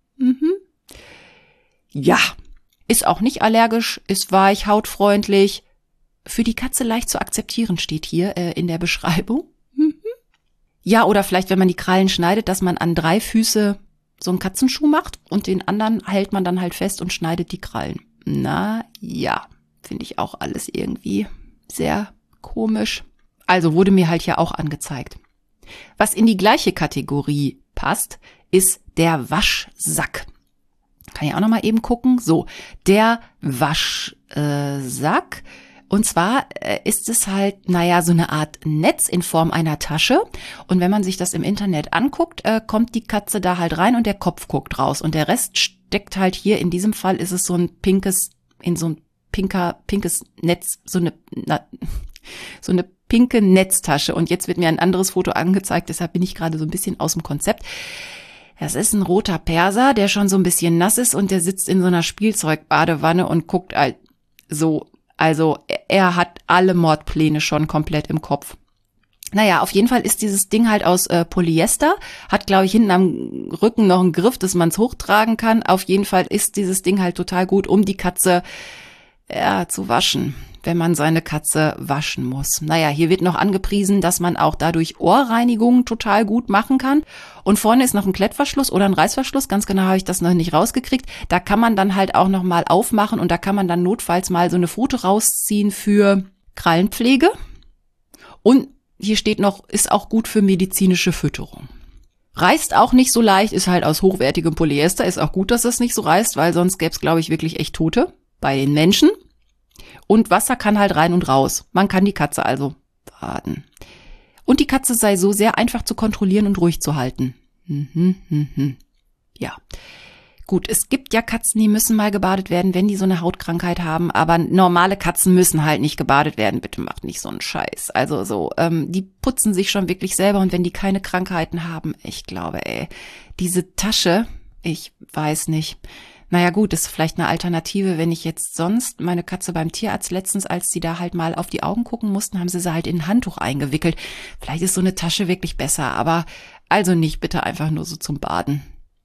Ja, ist auch nicht allergisch, ist weich, hautfreundlich. Für die Katze leicht zu akzeptieren, steht hier in der Beschreibung. Ja, oder vielleicht, wenn man die Krallen schneidet, dass man an 3 Füße so einen Katzenschuh macht und den anderen hält man dann halt fest und schneidet die Krallen. Na ja, finde ich auch alles irgendwie sehr komisch. Also wurde mir halt hier auch angezeigt. Was in die gleiche Kategorie passt, ist der Waschsack. Kann ich auch noch mal eben gucken. So, der Waschsack. Und zwar ist es halt, naja, so eine Art Netz in Form einer Tasche. Und wenn man sich das im Internet anguckt, kommt die Katze da halt rein und der Kopf guckt raus. Und der Rest steckt halt hier, in diesem Fall ist es so ein pinkes Netz, so eine pinke Netztasche. Und jetzt wird mir ein anderes Foto angezeigt, deshalb bin ich gerade so ein bisschen aus dem Konzept. Das ist ein roter Perser, der schon so ein bisschen nass ist und der sitzt in so einer Spielzeugbadewanne und guckt halt so. Also er hat alle Mordpläne schon komplett im Kopf. Naja, auf jeden Fall ist dieses Ding halt aus Polyester, hat, glaube ich, hinten am Rücken noch einen Griff, dass man es hochtragen kann. Auf jeden Fall ist dieses Ding halt total gut, um die Katze zu waschen, wenn man seine Katze waschen muss. Naja, hier wird noch angepriesen, dass man auch dadurch Ohrreinigungen total gut machen kann. Und vorne ist noch ein Klettverschluss oder ein Reißverschluss. Ganz genau habe ich das noch nicht rausgekriegt. Da kann man dann halt auch noch mal aufmachen und da kann man dann notfalls mal so eine Pfote rausziehen für Krallenpflege. Und hier steht noch, ist auch gut für medizinische Fütterung. Reißt auch nicht so leicht, ist halt aus hochwertigem Polyester. Ist auch gut, dass es nicht so reißt, weil sonst gäbe es, glaube ich, wirklich echt Tote bei den Menschen. Und Wasser kann halt rein und raus. Man kann die Katze also baden. Und die Katze sei so sehr einfach zu kontrollieren und ruhig zu halten. Ja. Gut, es gibt ja Katzen, die müssen mal gebadet werden, wenn die so eine Hautkrankheit haben. Aber normale Katzen müssen halt nicht gebadet werden. Bitte macht nicht so einen Scheiß. Also so, die putzen sich schon wirklich selber. Und wenn die keine Krankheiten haben, ich glaube, diese Tasche, ich weiß nicht. Naja gut, ist vielleicht eine Alternative, wenn ich jetzt sonst meine Katze beim Tierarzt letztens, als sie da halt mal auf die Augen gucken mussten, haben sie halt in ein Handtuch eingewickelt. Vielleicht ist so eine Tasche wirklich besser, aber also nicht bitte einfach nur so zum Baden.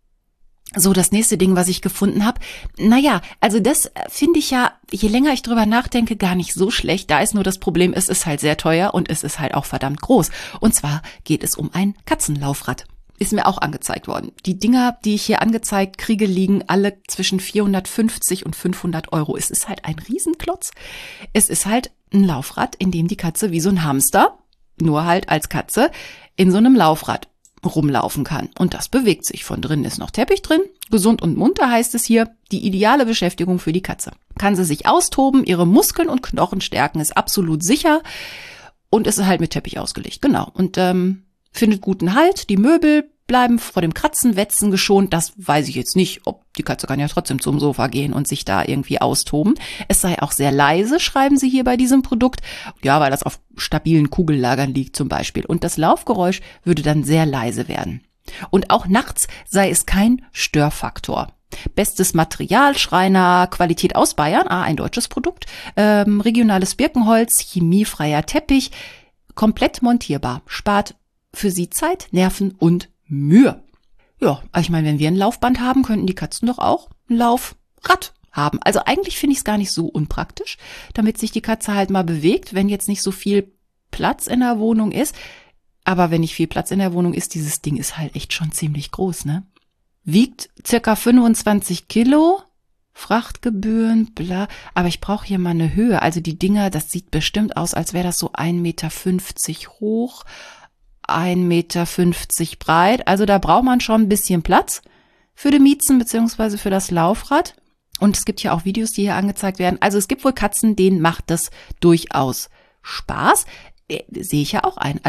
So, das nächste Ding, was ich gefunden habe, naja, also das finde ich ja, je länger ich drüber nachdenke, gar nicht so schlecht. Da ist nur das Problem, es ist halt sehr teuer und es ist halt auch verdammt groß. Und zwar geht es um ein Katzenlaufrad. Ist mir auch angezeigt worden. Die Dinger, die ich hier angezeigt kriege, liegen alle zwischen 450 und 500 Euro. Es ist halt ein Riesenklotz. Es ist halt ein Laufrad, in dem die Katze wie so ein Hamster, nur halt als Katze, in so einem Laufrad rumlaufen kann. Und das bewegt sich. Von drinnen ist noch Teppich drin. Gesund und munter heißt es hier. Die ideale Beschäftigung für die Katze. Kann sie sich austoben, ihre Muskeln und Knochen stärken, ist absolut sicher. Und es ist halt mit Teppich ausgelegt. Genau. Und findet guten Halt. Die Möbel bleiben vor dem Kratzen, Wetzen geschont. Das weiß ich jetzt nicht, ob die Katze kann ja trotzdem zum Sofa gehen und sich da irgendwie austoben. Es sei auch sehr leise, schreiben sie hier bei diesem Produkt. Ja, weil das auf stabilen Kugellagern liegt zum Beispiel. Und das Laufgeräusch würde dann sehr leise werden. Und auch nachts sei es kein Störfaktor. Bestes Material, Schreiner, Qualität aus Bayern, ein deutsches Produkt, regionales Birkenholz, chemiefreier Teppich, komplett montierbar, spart für sie Zeit, Nerven und Mühe. Ja, ich meine, wenn wir ein Laufband haben, könnten die Katzen doch auch ein Laufrad haben. Also eigentlich finde ich es gar nicht so unpraktisch, damit sich die Katze halt mal bewegt, wenn jetzt nicht so viel Platz in der Wohnung ist. Aber wenn nicht viel Platz in der Wohnung ist, dieses Ding ist halt echt schon ziemlich groß, ne? Wiegt circa 25 Kilo, Frachtgebühren, bla. Aber ich brauche hier mal eine Höhe. Also die Dinger, das sieht bestimmt aus, als wäre das so 1,50 Meter hoch, 1,50 Meter breit. Also da braucht man schon ein bisschen Platz für die Miezen beziehungsweise für das Laufrad. Und es gibt ja auch Videos, die hier angezeigt werden. Also es gibt wohl Katzen, denen macht das durchaus Spaß. Sehe ich ja auch ein. Also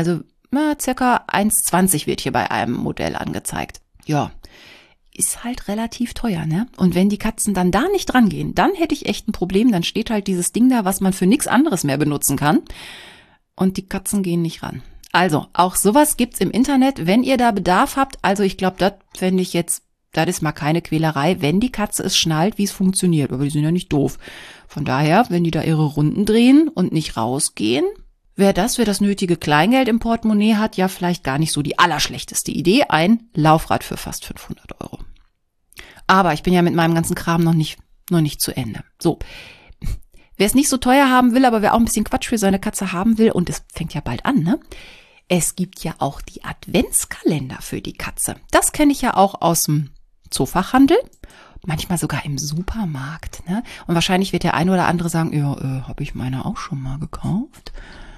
circa 1,20 wird hier bei einem Modell angezeigt. Ja, ist halt relativ teuer, ne? Und wenn die Katzen dann da nicht rangehen, dann hätte ich echt ein Problem. Dann steht halt dieses Ding da, was man für nichts anderes mehr benutzen kann. Und die Katzen gehen nicht ran. Also, auch sowas gibt's im Internet, wenn ihr da Bedarf habt. Also ich glaube, das fände ich jetzt, das ist mal keine Quälerei, wenn die Katze es schnallt, wie es funktioniert. Aber die sind ja nicht doof. Von daher, wenn die da ihre Runden drehen und nicht rausgehen, wer das nötige Kleingeld im Portemonnaie hat, ja vielleicht gar nicht so die allerschlechteste Idee. Ein Laufrad für fast 500 €. Aber ich bin ja mit meinem ganzen Kram noch nicht zu Ende. So. Wer es nicht so teuer haben will, aber wer auch ein bisschen Quatsch für seine Katze haben will, und es fängt ja bald an, ne? Es gibt ja auch die Adventskalender für die Katze. Das kenne ich ja auch aus dem Zoofachhandel, manchmal sogar im Supermarkt, ne? Und wahrscheinlich wird der eine oder andere sagen, ja, habe ich meine auch schon mal gekauft.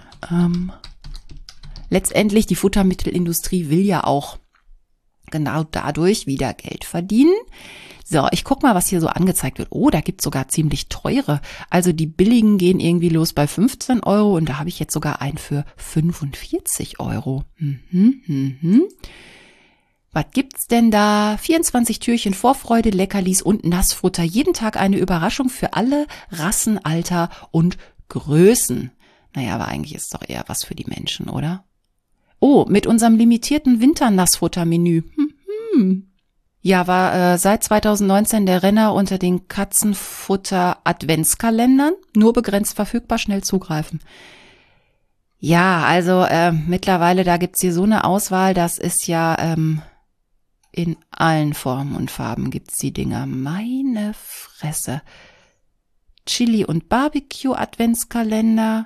Letztendlich, die Futtermittelindustrie will ja auch genau dadurch wieder Geld verdienen. So, ich guck mal, was hier so angezeigt wird. Oh, da gibt's sogar ziemlich teure. Also die billigen gehen irgendwie los bei 15 € und da habe ich jetzt sogar einen für 45 €. Was gibt's denn da? 24 Türchen Vorfreude, Leckerlis und Nassfutter. Jeden Tag eine Überraschung für alle Rassen, Alter und Größen. Naja, aber eigentlich ist es doch eher was für die Menschen, oder? Oh, mit unserem limitierten Winternassfuttermenü. Ja, war seit 2019 der Renner unter den Katzenfutter-Adventskalendern. Nur begrenzt verfügbar, schnell zugreifen. Ja, also mittlerweile, da gibt's hier so eine Auswahl, das ist ja in allen Formen und Farben gibt's die Dinger. Meine Fresse. Chili- und Barbecue-Adventskalender.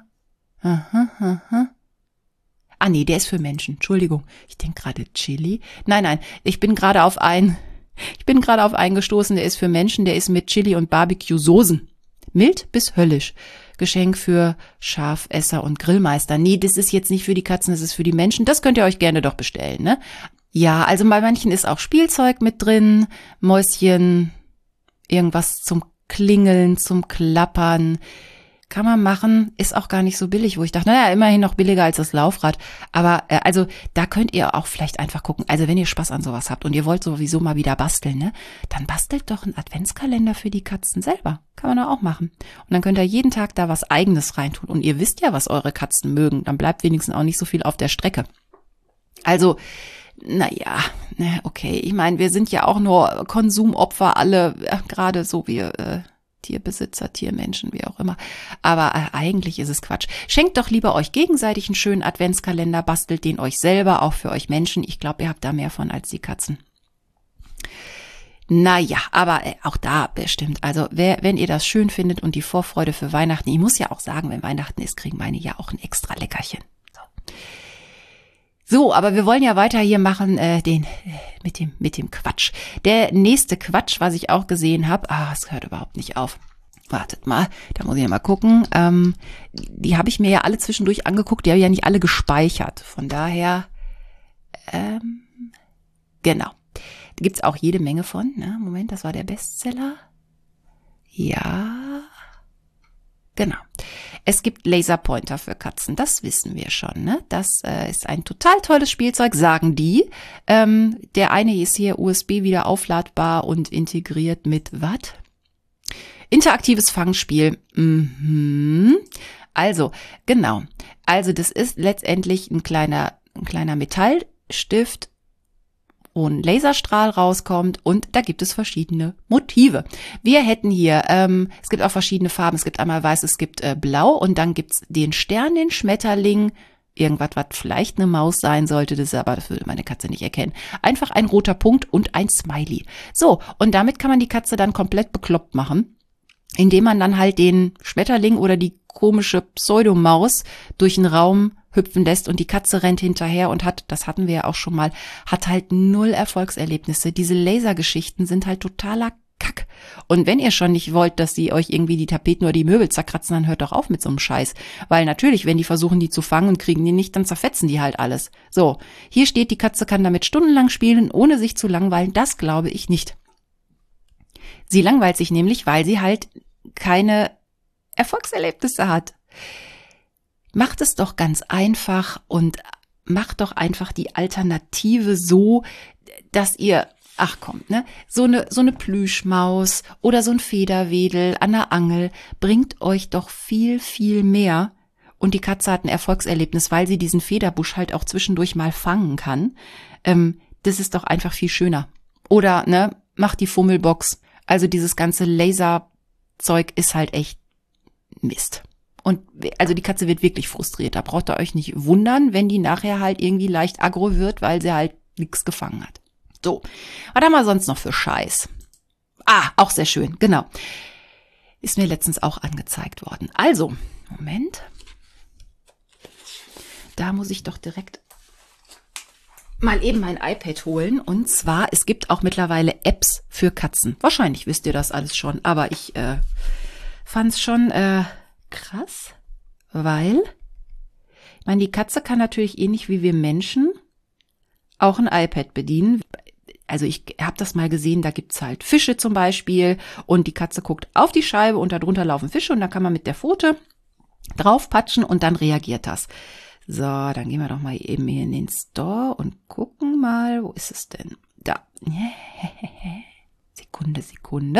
Ah nee, der ist für Menschen. Entschuldigung, ich denke gerade Chili. Nein, ich bin gerade auf einen gestoßen, der ist für Menschen, der ist mit Chili und Barbecue-Soßen. Mild bis höllisch. Geschenk für Schafesser und Grillmeister. Nee, das ist jetzt nicht für die Katzen, das ist für die Menschen. Das könnt ihr euch gerne doch bestellen, ne? Ja, also bei manchen ist auch Spielzeug mit drin, Mäuschen, irgendwas zum Klingeln, zum Klappern. Kann man machen, ist auch gar nicht so billig, wo ich dachte, naja, immerhin noch billiger als das Laufrad. Aber also da könnt ihr auch vielleicht einfach gucken. Also wenn ihr Spaß an sowas habt und ihr wollt sowieso mal wieder basteln, ne, dann bastelt doch einen Adventskalender für die Katzen selber. Kann man auch machen. Und dann könnt ihr jeden Tag da was Eigenes reintun. Und ihr wisst ja, was eure Katzen mögen. Dann bleibt wenigstens auch nicht so viel auf der Strecke. Also, naja, okay. Ich meine, wir sind ja auch nur Konsumopfer, alle, gerade so wie Tierbesitzer, Tiermenschen, wie auch immer. Aber eigentlich ist es Quatsch. Schenkt doch lieber euch gegenseitig einen schönen Adventskalender, bastelt den euch selber, auch für euch Menschen. Ich glaube, ihr habt da mehr von als die Katzen. Naja, aber auch da bestimmt. Also wenn ihr das schön findet und die Vorfreude für Weihnachten, ich muss ja auch sagen, wenn Weihnachten ist, kriegen meine ja auch ein extra Leckerchen. So, aber wir wollen ja weiter hier machen mit dem Quatsch. Der nächste Quatsch, was ich auch gesehen habe, es hört überhaupt nicht auf. Wartet mal, da muss ich ja mal gucken. Die habe ich mir ja alle zwischendurch angeguckt, die habe ich ja nicht alle gespeichert. Von daher, genau. Da gibt's auch jede Menge von. Ne? Moment, das war der Bestseller. Ja, genau. Es gibt Laserpointer für Katzen, das wissen wir schon. Ne? Das ist ein total tolles Spielzeug, sagen die. Der eine ist hier USB wieder aufladbar und integriert mit was? Interaktives Fangspiel. Also, genau. Also das ist letztendlich ein kleiner Metallstift, wo ein Laserstrahl rauskommt und da gibt es verschiedene Motive. Wir hätten hier, es gibt auch verschiedene Farben, es gibt einmal weiß, es gibt blau und dann gibt's den Stern, den Schmetterling, irgendwas, was vielleicht eine Maus sein sollte, das würde meine Katze nicht erkennen. Einfach ein roter Punkt und ein Smiley. So, und damit kann man die Katze dann komplett bekloppt machen, indem man dann halt den Schmetterling oder die komische Pseudomaus durch den Raum hüpfen lässt und die Katze rennt hinterher und das hatten wir ja auch schon mal, hat halt 0 Erfolgserlebnisse. Diese Lasergeschichten sind halt totaler Kack. Und wenn ihr schon nicht wollt, dass die euch irgendwie die Tapeten oder die Möbel zerkratzen, dann hört doch auf mit so einem Scheiß. Weil natürlich, wenn die versuchen, die zu fangen und kriegen die nicht, dann zerfetzen die halt alles. So, hier steht, die Katze kann damit stundenlang spielen, ohne sich zu langweilen. Das glaube ich nicht. Sie langweilt sich nämlich, weil sie halt keine Erfolgserlebnisse hat. Macht es doch ganz einfach und macht doch einfach die Alternative so, dass ihr, ach kommt, ne, so eine Plüschmaus oder so ein Federwedel an der Angel bringt euch doch viel, viel mehr. Und die Katze hat ein Erfolgserlebnis, weil sie diesen Federbusch halt auch zwischendurch mal fangen kann. Das ist doch einfach viel schöner. Oder, ne, macht die Fummelbox. Also dieses ganze Laserzeug ist halt echt Mist. Und also die Katze wird wirklich frustriert. Da braucht ihr euch nicht wundern, wenn die nachher halt irgendwie leicht aggro wird, weil sie halt nichts gefangen hat. So, was haben wir sonst noch für Scheiß? Auch sehr schön, genau. Ist mir letztens auch angezeigt worden. Also, Moment. Da muss ich doch direkt mal eben mein iPad holen. Und zwar, es gibt auch mittlerweile Apps für Katzen. Wahrscheinlich wisst ihr das alles schon, aber ich fand es schon krass, weil, ich meine, die Katze kann natürlich ähnlich wie wir Menschen auch ein iPad bedienen. Also ich habe das mal gesehen, da gibt's halt Fische zum Beispiel und die Katze guckt auf die Scheibe und darunter laufen Fische und da kann man mit der Pfote draufpatschen und dann reagiert das. So, dann gehen wir doch mal eben hier in den Store und gucken mal, wo ist es denn? Da. Sekunde.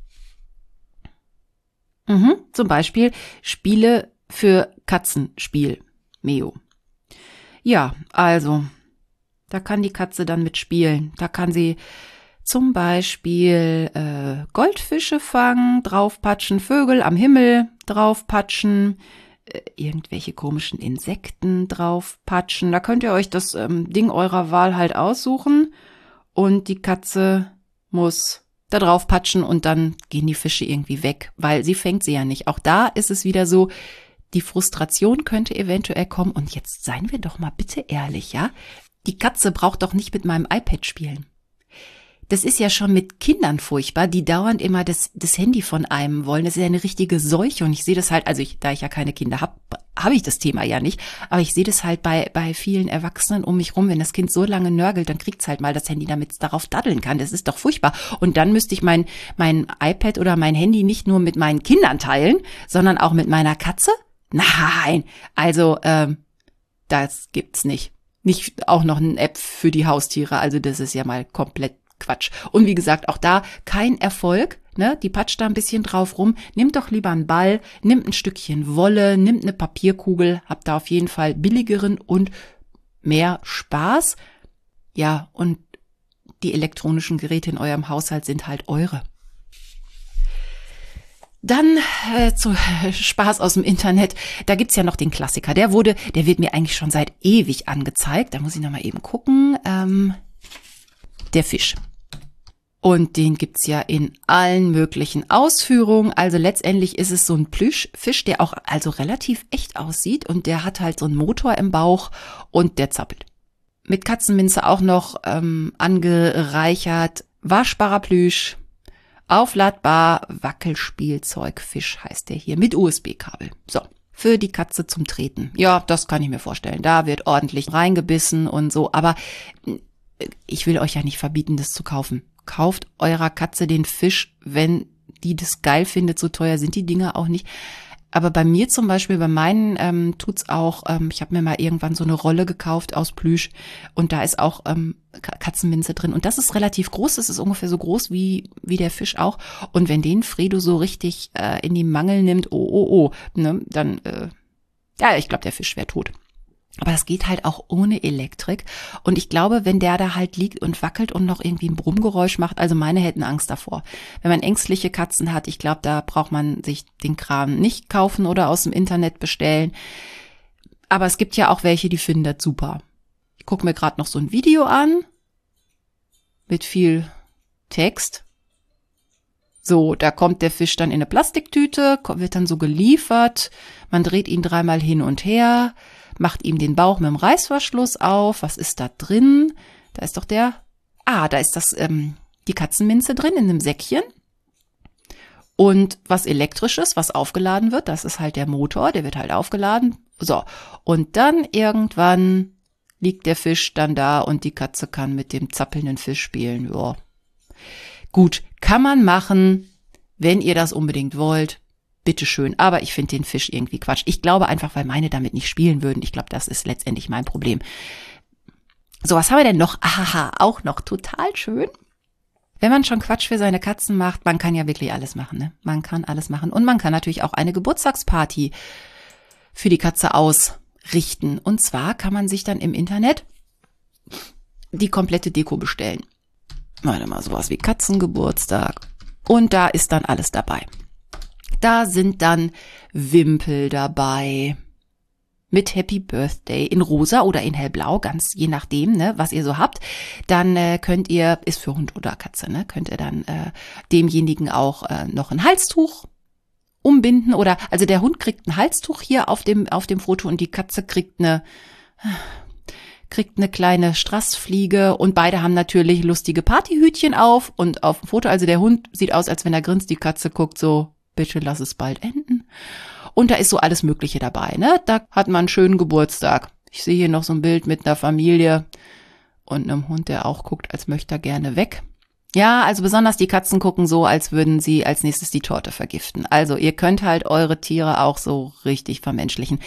Zum Beispiel Spiele für Katzenspiel, Meo. Ja, also, da kann die Katze dann mitspielen. Da kann sie zum Beispiel Goldfische fangen, draufpatschen, Vögel am Himmel draufpatschen, irgendwelche komischen Insekten draufpatschen. Da könnt ihr euch das Ding eurer Wahl halt aussuchen und die Katze muss da drauf patschen und dann gehen die Fische irgendwie weg, weil sie fängt sie ja nicht. Auch da ist es wieder so, die Frustration könnte eventuell kommen. Und jetzt seien wir doch mal bitte ehrlich, ja? Die Katze braucht doch nicht mit meinem iPad spielen. Das ist ja schon mit Kindern furchtbar, die dauernd immer das Handy von einem wollen. Das ist ja eine richtige Seuche und ich sehe das halt, also da ich ja keine Kinder habe ich das Thema ja nicht, aber ich sehe das halt bei vielen Erwachsenen um mich rum, wenn das Kind so lange nörgelt, dann kriegt's halt mal das Handy, damit es darauf daddeln kann. Das ist doch furchtbar. Und dann müsste ich mein iPad oder mein Handy nicht nur mit meinen Kindern teilen, sondern auch mit meiner Katze? Nein, also das gibt's nicht. Nicht auch noch eine App für die Haustiere, also das ist ja mal komplett Quatsch. Und wie gesagt, auch da kein Erfolg, ne? Die patscht da ein bisschen drauf rum. Nimmt doch lieber einen Ball, nimmt ein Stückchen Wolle, nimmt eine Papierkugel, habt da auf jeden Fall billigeren und mehr Spaß. Ja, und die elektronischen Geräte in eurem Haushalt sind halt eure. Dann zu Spaß aus dem Internet. Da gibt's ja noch den Klassiker. Der wird mir eigentlich schon seit ewig angezeigt. Da muss ich noch mal eben gucken. Der Fisch. Und den gibt's ja in allen möglichen Ausführungen. Also letztendlich ist es so ein Plüschfisch, der auch also relativ echt aussieht und der hat halt so einen Motor im Bauch und der zappelt. Mit Katzenminze auch noch angereichert. Waschbarer Plüsch, aufladbar, Wackelspielzeugfisch heißt der hier mit USB-Kabel. So. Für die Katze zum Treten. Ja, das kann ich mir vorstellen. Da wird ordentlich reingebissen und so. Aber ich will euch ja nicht verbieten, das zu kaufen. Kauft eurer Katze den Fisch, wenn die das geil findet. So teuer sind die Dinger auch nicht. Aber bei mir zum Beispiel, bei meinen tut's auch, ich habe mir mal irgendwann so eine Rolle gekauft aus Plüsch und da ist auch Katzenminze drin. Und das ist relativ groß, das ist ungefähr so groß wie der Fisch auch. Und wenn den Fredo so richtig in die Mangel nimmt, ne, dann, ja, ich glaube, der Fisch wäre tot. Aber das geht halt auch ohne Elektrik. Und ich glaube, wenn der da halt liegt und wackelt und noch irgendwie ein Brummgeräusch macht, also meine hätten Angst davor. Wenn man ängstliche Katzen hat, ich glaube, da braucht man sich den Kram nicht kaufen oder aus dem Internet bestellen. Aber es gibt ja auch welche, die finden das super. Ich gucke mir gerade noch so ein Video an mit viel Text. So, da kommt der Fisch dann in eine Plastiktüte, wird dann so geliefert. Man dreht ihn dreimal hin und her, macht ihm den Bauch mit dem Reißverschluss auf. Was ist da drin? Da ist doch da ist die Katzenminze drin in einem Säckchen. Und was Elektrisches, was aufgeladen wird, das ist halt der Motor, der wird halt aufgeladen. So, und dann irgendwann liegt der Fisch dann da und die Katze kann mit dem zappelnden Fisch spielen. Ja. Gut, kann man machen, wenn ihr das unbedingt wollt. bitteschön. Aber ich finde den Fisch irgendwie Quatsch. Ich glaube einfach, weil meine damit nicht spielen würden. Ich glaube, das ist letztendlich mein Problem. So, was haben wir denn noch? Aha, auch noch total schön. Wenn man schon Quatsch für seine Katzen macht, man kann ja wirklich alles machen, ne? Man kann alles machen. Und man kann natürlich auch eine Geburtstagsparty für die Katze ausrichten. Und zwar kann man sich dann im Internet die komplette Deko bestellen. Warte mal, sowas wie Katzengeburtstag. Und da ist dann alles dabei. Da sind dann Wimpel dabei mit Happy Birthday in rosa oder in hellblau, ganz je nachdem, ne, was ihr so habt. Dann könnt ihr, ist für Hund oder Katze, ne, könnt ihr dann demjenigen auch noch ein Halstuch umbinden oder, also der Hund kriegt ein Halstuch hier auf dem Foto und die Katze kriegt eine kleine Strassfliege und beide haben natürlich lustige Partyhütchen auf und auf dem Foto, also der Hund sieht aus, als wenn er grinst, die Katze guckt so, bitte lass es bald enden. Und da ist so alles Mögliche dabei, ne? Da hat man einen schönen Geburtstag. Ich sehe hier noch so ein Bild mit einer Familie und einem Hund, der auch guckt, als möchte er gerne weg. Ja, also besonders die Katzen gucken so, als würden sie als nächstes die Torte vergiften. Also ihr könnt halt eure Tiere auch so richtig vermenschlichen.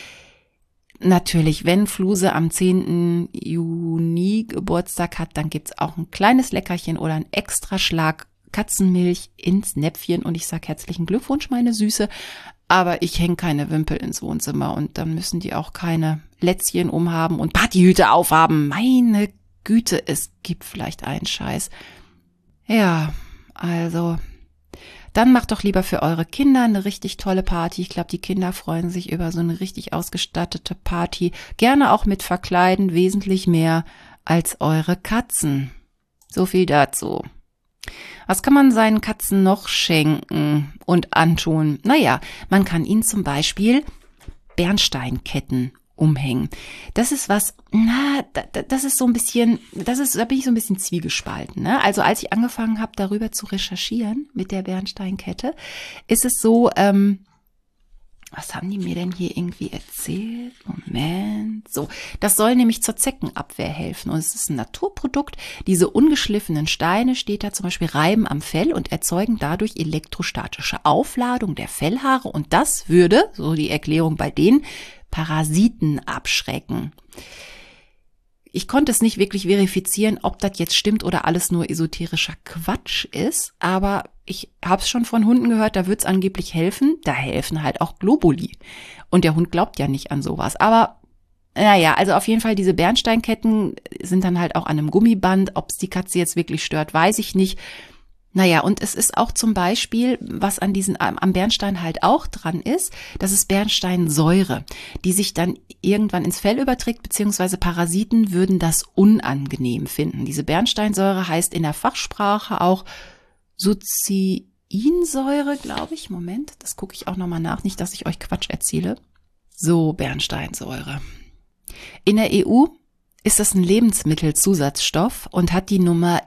Natürlich, wenn Fluse am 10. Juni Geburtstag hat, dann gibt's auch ein kleines Leckerchen oder einen Extraschlag Katzenmilch ins Näpfchen und ich sag herzlichen Glückwunsch, meine Süße. Aber ich hänge keine Wimpel ins Wohnzimmer und dann müssen die auch keine Lätzchen umhaben und Partyhüte aufhaben. Meine Güte, es gibt vielleicht einen Scheiß. Ja, also dann macht doch lieber für eure Kinder eine richtig tolle Party. Ich glaube, die Kinder freuen sich über so eine richtig ausgestattete Party. Gerne auch mit Verkleiden, wesentlich mehr als eure Katzen. So viel dazu. Was kann man seinen Katzen noch schenken und antun? Naja, man kann ihnen zum Beispiel Bernsteinketten umhängen. Das ist was, das ist so ein bisschen, da bin ich so ein bisschen zwiegespalten, ne? Also als ich angefangen habe, darüber zu recherchieren mit der Bernsteinkette, ist es so, was haben die mir denn hier irgendwie erzählt? Moment. So, das soll nämlich zur Zeckenabwehr helfen. Und es ist ein Naturprodukt. Diese ungeschliffenen Steine, steht da zum Beispiel, reiben am Fell und erzeugen dadurch elektrostatische Aufladung der Fellhaare. Und das würde, so die Erklärung bei denen, Parasiten abschrecken. Ich konnte es nicht wirklich verifizieren, ob das jetzt stimmt oder alles nur esoterischer Quatsch ist, aber ich habe es schon von Hunden gehört, da wird es angeblich helfen. Da helfen halt auch Globuli. Und der Hund glaubt ja nicht an sowas. Aber naja, also auf jeden Fall diese Bernsteinketten sind dann halt auch an einem Gummiband. Ob es die Katze jetzt wirklich stört, weiß ich nicht. Naja, und es ist auch zum Beispiel, was an am Bernstein halt auch dran ist, das ist Bernsteinsäure, die sich dann irgendwann ins Fell überträgt, beziehungsweise Parasiten würden das unangenehm finden. Diese Bernsteinsäure heißt in der Fachsprache auch Succinsäure, glaube ich. Moment, das gucke ich auch nochmal nach, nicht, dass ich euch Quatsch erzähle. So, Bernsteinsäure. In der EU ist das ein Lebensmittelzusatzstoff und hat die Nummer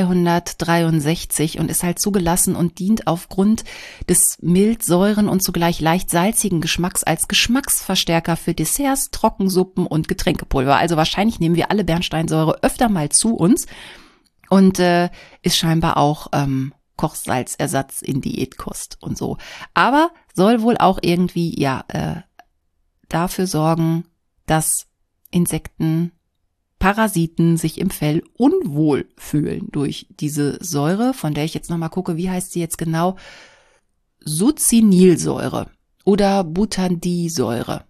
E363 und ist halt zugelassen und dient aufgrund des mild säuren und zugleich leicht salzigen Geschmacks als Geschmacksverstärker für Desserts, Trockensuppen und Getränkepulver. Also wahrscheinlich nehmen wir alle Bernsteinsäure öfter mal zu uns und ist scheinbar auch Kochsalzersatz in Diätkost und so. Aber soll wohl auch irgendwie dafür sorgen, dass Parasiten sich im Fell unwohl fühlen durch diese Säure, von der ich jetzt nochmal gucke, wie heißt sie jetzt genau? Succinylsäure oder Butandisäure.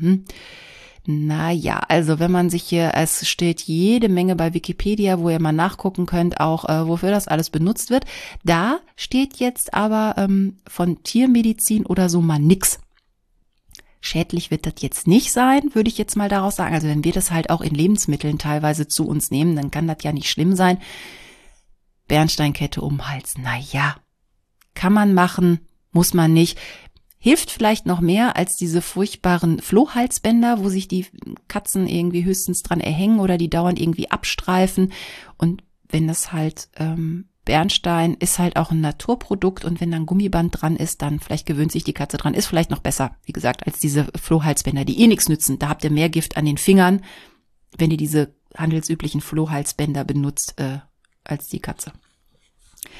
Naja, also wenn man sich hier, es steht jede Menge bei Wikipedia, wo ihr mal nachgucken könnt, auch wofür das alles benutzt wird. Da steht jetzt aber von Tiermedizin oder so mal nix. Schädlich wird das jetzt nicht sein, würde ich jetzt mal daraus sagen. Also wenn wir das halt auch in Lebensmitteln teilweise zu uns nehmen, dann kann das ja nicht schlimm sein. Bernsteinkette um den Hals, naja, kann man machen, muss man nicht. Hilft vielleicht noch mehr als diese furchtbaren Flohhalsbänder, wo sich die Katzen irgendwie höchstens dran erhängen oder die dauernd irgendwie abstreifen. Und wenn das halt Bernstein ist halt auch ein Naturprodukt und wenn da ein Gummiband dran ist, dann vielleicht gewöhnt sich die Katze dran. Ist vielleicht noch besser, wie gesagt, als diese Flohhalsbänder, die nichts nützen. Da habt ihr mehr Gift an den Fingern, wenn ihr diese handelsüblichen Flohhalsbänder benutzt, als die Katze.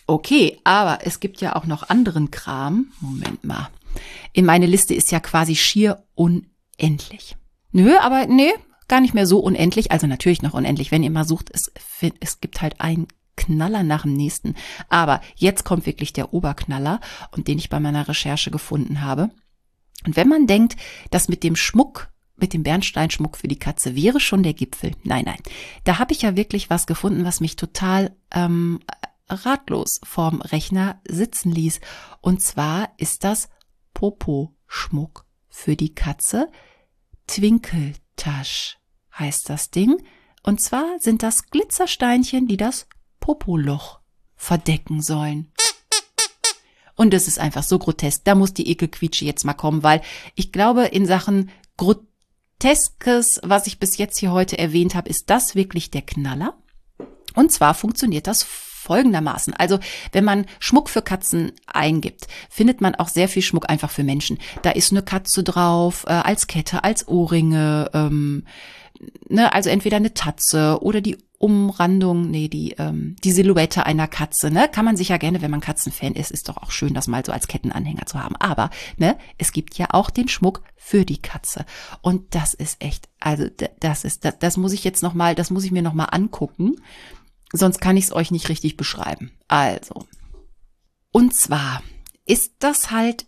Okay, aber es gibt ja auch noch anderen Kram. Moment mal. In meine Liste ist ja quasi schier unendlich. Nö, aber nee, gar nicht mehr so unendlich. Also natürlich noch unendlich, wenn ihr mal sucht. Es gibt halt einen Knaller nach dem nächsten. Aber jetzt kommt wirklich der Oberknaller, und den ich bei meiner Recherche gefunden habe. Und wenn man denkt, dass mit dem Schmuck, mit dem Bernsteinschmuck für die Katze wäre schon der Gipfel. Nein. Da habe ich ja wirklich was gefunden, was mich total ratlos vorm Rechner sitzen ließ. Und zwar ist das Popo-Schmuck für die Katze. Twinkeltasch heißt das Ding. Und zwar sind das Glitzersteinchen, die das Popoloch verdecken sollen. Und es ist einfach so grotesk. Da muss die Ekelquietsche jetzt mal kommen, weil ich glaube, in Sachen Groteskes, was ich bis jetzt hier heute erwähnt habe, ist das wirklich der Knaller. Und zwar funktioniert das folgendermaßen. Also, wenn man Schmuck für Katzen eingibt, findet man auch sehr viel Schmuck einfach für Menschen. Da ist eine Katze drauf, als Kette, als Ohrringe, also entweder eine Tatze oder die Umrandung, die Silhouette einer Katze, kann man sich ja gerne, wenn man Katzenfan ist doch auch schön, das mal so als Kettenanhänger zu haben. Aber, es gibt ja auch den Schmuck für die Katze. Und das ist echt, also das muss ich mir noch mal angucken. Sonst kann ich es euch nicht richtig beschreiben. Also, und zwar ist das halt,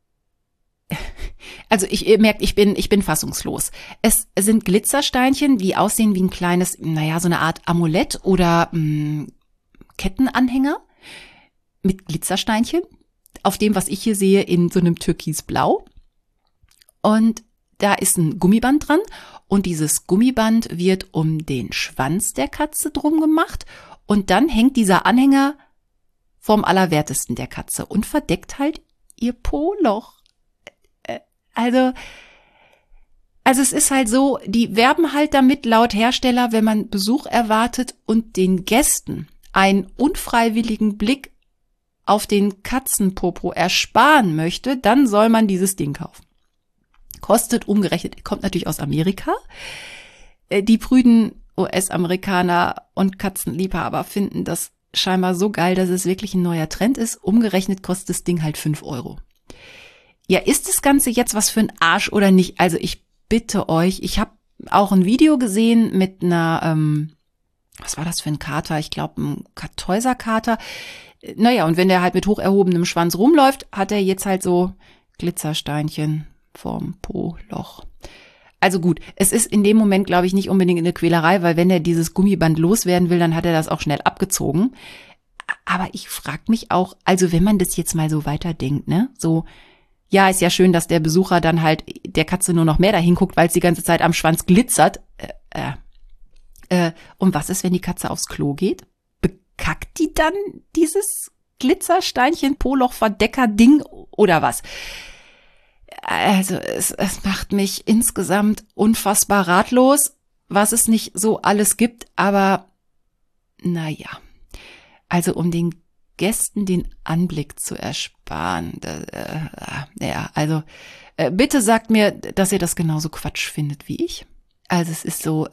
also ihr merkt, ich bin fassungslos. Es sind Glitzersteinchen, die aussehen wie ein kleines, so eine Art Amulett oder Kettenanhänger mit Glitzersteinchen. Auf dem, was ich hier sehe, in so einem Türkisblau. Und da ist ein Gummiband dran. Und dieses Gummiband wird um den Schwanz der Katze drum gemacht. Und dann hängt dieser Anhänger vom Allerwertesten der Katze und verdeckt halt ihr Po-Loch. Also es ist halt so, die werben halt damit laut Hersteller, wenn man Besuch erwartet und den Gästen einen unfreiwilligen Blick auf den Katzenpopo ersparen möchte, dann soll man dieses Ding kaufen. Kostet umgerechnet, kommt natürlich aus Amerika. Die prüden US-Amerikaner und Katzenliebhaber finden das scheinbar so geil, dass es wirklich ein neuer Trend ist. Umgerechnet kostet das Ding halt 5 €. Ja, ist das Ganze jetzt was für ein Arsch oder nicht? Also ich bitte euch, ich habe auch ein Video gesehen mit einer, was war das für ein Kater? Ich glaube, ein Kartäuserkater. Und wenn der halt mit hoch erhobenem Schwanz rumläuft, hat er jetzt halt so Glitzersteinchen vorm Po-Loch. Also gut, es ist in dem Moment, glaube ich, nicht unbedingt eine Quälerei, weil wenn er dieses Gummiband loswerden will, dann hat er das auch schnell abgezogen. Aber ich frage mich auch, also wenn man das jetzt mal so weiterdenkt, so, ja, ist ja schön, dass der Besucher dann halt der Katze nur noch mehr dahin guckt, weil es die ganze Zeit am Schwanz glitzert. Und was ist, wenn die Katze aufs Klo geht? Bekackt die dann dieses Glitzersteinchen-Poloch-Verdecker-Ding oder was? Also es macht mich insgesamt unfassbar ratlos, was es nicht so alles gibt, aber also um den Gästen den Anblick zu ersparen, bitte sagt mir, dass ihr das genauso Quatsch findet wie ich. Also es ist so,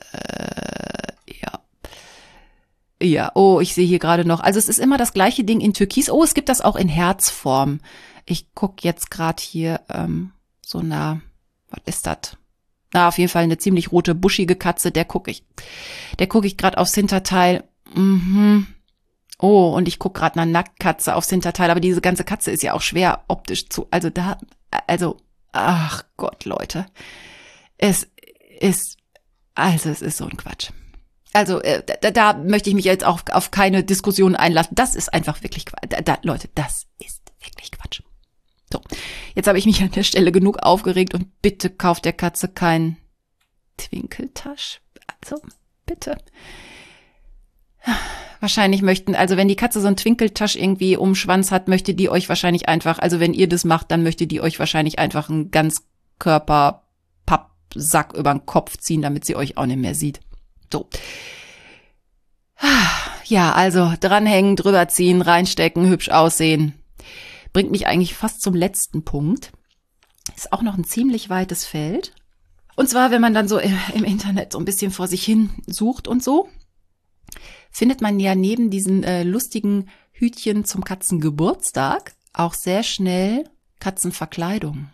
ja, ich sehe hier gerade noch, also es ist immer das gleiche Ding in Türkis, es gibt das auch in Herzform. Ich gucke jetzt gerade hier, was ist das? Auf jeden Fall eine ziemlich rote, buschige Katze, der gucke ich gerade aufs Hinterteil. Und ich gucke gerade eine Nacktkatze aufs Hinterteil, aber diese ganze Katze ist ja auch schwer optisch ach Gott, Leute. Es ist so ein Quatsch. Also, da möchte ich mich jetzt auch auf keine Diskussion einlassen. Das ist einfach wirklich Quatsch. Leute, das ist wirklich Quatsch. So, jetzt habe ich mich an der Stelle genug aufgeregt und bitte kauft der Katze keinen Twinkeltasch. Also, bitte. Wahrscheinlich wenn die Katze so einen Twinkeltasch irgendwie um den Schwanz hat, möchte die euch wahrscheinlich einfach, also wenn ihr das macht, dann möchte die euch wahrscheinlich einfach einen Ganzkörper-Pappsack über den Kopf ziehen, damit sie euch auch nicht mehr sieht. So. Ja, also dranhängen, drüber ziehen, reinstecken, hübsch aussehen. Bringt mich eigentlich fast zum letzten Punkt. Ist auch noch ein ziemlich weites Feld. Und zwar, wenn man dann so im Internet so ein bisschen vor sich hin sucht und so, findet man ja neben diesen lustigen Hütchen zum Katzengeburtstag auch sehr schnell Katzenverkleidung.